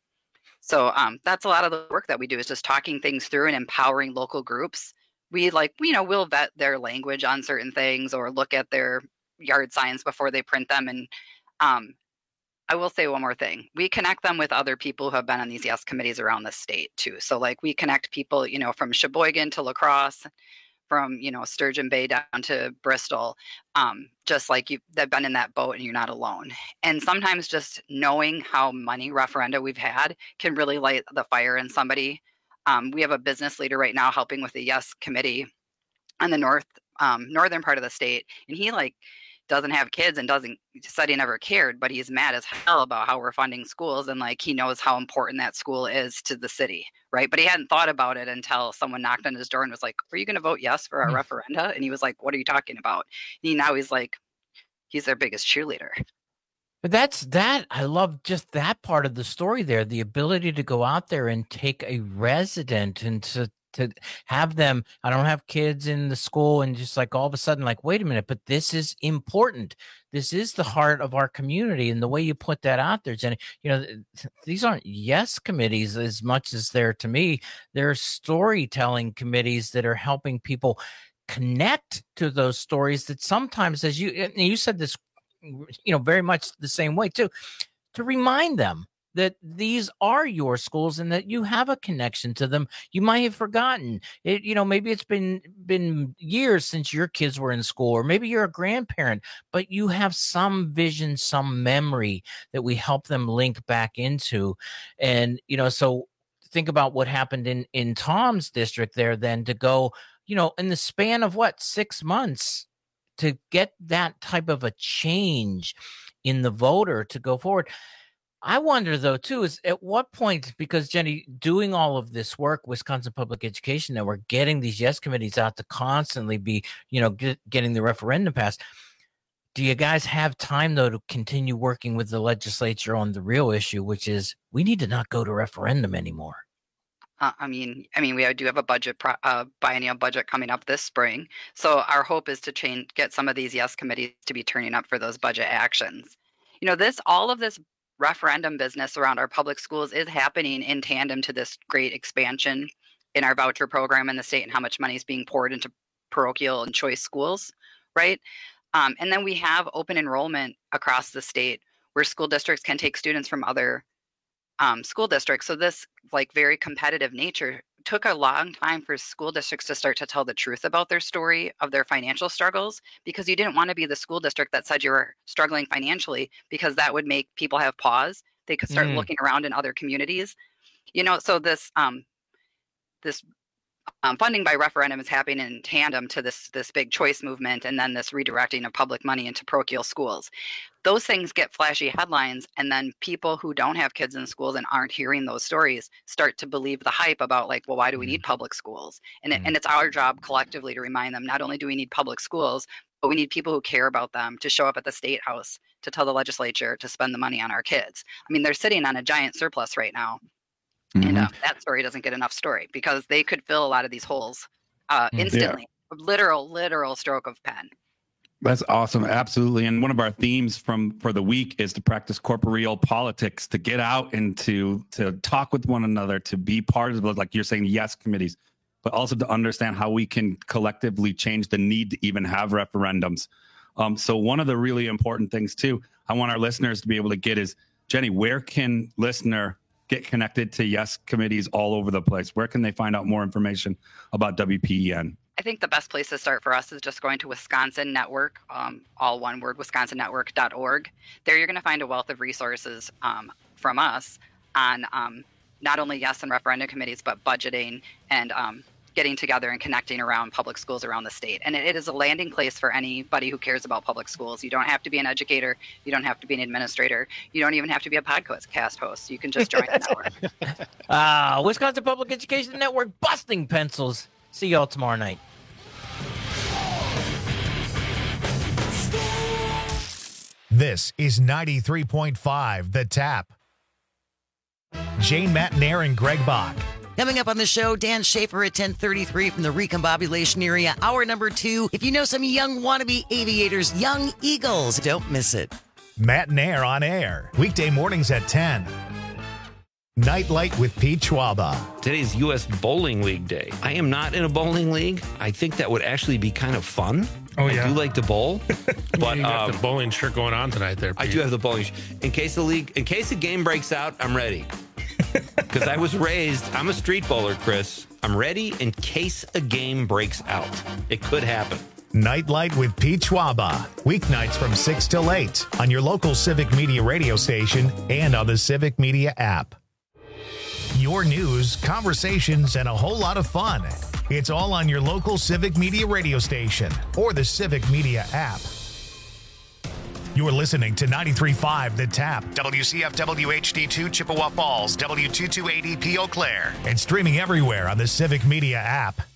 Speaker 24: So that's a lot of the work that we do, is just talking things through and empowering local groups. We we'll vet their language on certain things or look at their yard signs before they print them. And I will say one more thing. We connect them with other people who have been on these Yes committees around the state too. So like we connect people, from Sheboygan to La Crosse, from, Sturgeon Bay down to Bristol, just like they've been in that boat and you're not alone. And sometimes just knowing how many referenda we've had can really light the fire in somebody. We have a business leader right now helping with the Yes committee on the northern part of the state. And he doesn't have kids and said he never cared, but he's mad as hell about how we're funding schools. And he knows how important that school is to the city. Right. But he hadn't thought about it until someone knocked on his door and was like, are you going to vote yes for our referenda? And he was like, what are you talking about? And now he's he's their biggest cheerleader.
Speaker 22: But I love just that part of the story there, the ability to go out there and take a resident and to have them, I don't have kids in the school, and just all of a sudden, wait a minute, but this is important. This is the heart of our community. And the way you put that out there, Jenny, these aren't yes committees as much as to me, they're storytelling committees that are helping people connect to those stories that sometimes, as you said this, very much the same way too, to remind them that these are your schools and that you have a connection to them. You might have forgotten it. Maybe it's been years since your kids were in school, or maybe you're a grandparent, but you have some vision, some memory that we help them link back into. And, so think about what happened in Tom's district there, then to go, in the span of 6 months to get that type of a change in the voter to go forward. I wonder, though, too, is at what point, because Jenny, doing all of this work, Wisconsin Public Education Network, getting these yes committees out to constantly be, getting the referendum passed. Do you guys have time, though, to continue working with the legislature on the real issue, which is we need to not go to referendum anymore?
Speaker 24: We do have a biennial budget coming up this spring. So our hope is to get some of these yes committees to be turning up for those budget actions. All of this referendum business around our public schools is happening in tandem to this great expansion in our voucher program in the state and how much money is being poured into parochial and choice schools, right? And then we have open enrollment across the state where school districts can take students from other school districts. So this very competitive nature took a long time for school districts to start to tell the truth about their story of their financial struggles, because you didn't want to be the school district that said you were struggling financially, because that would make people have pause. They could start looking around in other communities, so this funding by referendum is happening in tandem to this big choice movement, and then this redirecting of public money into parochial schools. Those things get flashy headlines, and then people who don't have kids in schools and aren't hearing those stories start to believe the hype about why do we need public schools? And it's our job collectively to remind them, not only do we need public schools, but we need people who care about them to show up at the state house to tell the legislature to spend the money on our kids. They're sitting on a giant surplus right now. And that story doesn't get enough story, because they could fill a lot of these holes instantly. Yeah. Literal stroke of pen.
Speaker 23: That's awesome. Absolutely. And one of our themes for the week is to practice corporeal politics, to get out and to talk with one another, to be part of, like you're saying, yes committees, but also to understand how we can collectively change the need to even have referendums. So one of the really important things too, I want our listeners to be able to get is, Jenny, where can listener get connected to yes committees all over the place? Where can they find out more information about WPEN?
Speaker 24: I think the best place to start for us is just going to Wisconsin Network, all one word, wisconsonnetwork.org. There you're going to find a wealth of resources from us on not only yes and referendum committees, but budgeting and getting together and connecting around public schools around the state. And it is a landing place for anybody who cares about public schools. You don't have to be an educator. You don't have to be an administrator. You don't even have to be a podcast host. You can just join the network.
Speaker 22: Wisconsin Public Education Network, busting pencils. See y'all tomorrow night.
Speaker 1: This is 93.5 The Tap. Jane Matnair and Greg Bach.
Speaker 8: Coming up on the show, Dan Schaefer at 10:33 from the Recombobulation area. Hour number 2. If you know some young wannabe aviators, Young Eagles, don't miss it.
Speaker 1: Matnair on air. Weekday mornings at 10. Nightlight with Pete Schwaba.
Speaker 5: Today's U.S. Bowling League Day. I am not in a bowling league. I think that would actually be kind of fun.
Speaker 6: Oh,
Speaker 5: I do like to bowl. But
Speaker 6: you got the bowling shirt going on tonight there, Pete.
Speaker 5: I do have the bowling shirt. In case the game breaks out, I'm ready. Because I was raised, I'm a street bowler, Chris. I'm ready in case a game breaks out. It could happen.
Speaker 1: Nightlight with Pete Schwaba. Weeknights from 6 till 8 on your local Civic Media radio station and on the Civic Media app. Your news, conversations, and a whole lot of fun. It's all on your local Civic Media radio station or the Civic Media app. You're listening to 93.5 The Tap, WCFW HD2 Chippewa Falls, W228EP Eau Claire, and streaming everywhere on the Civic Media app.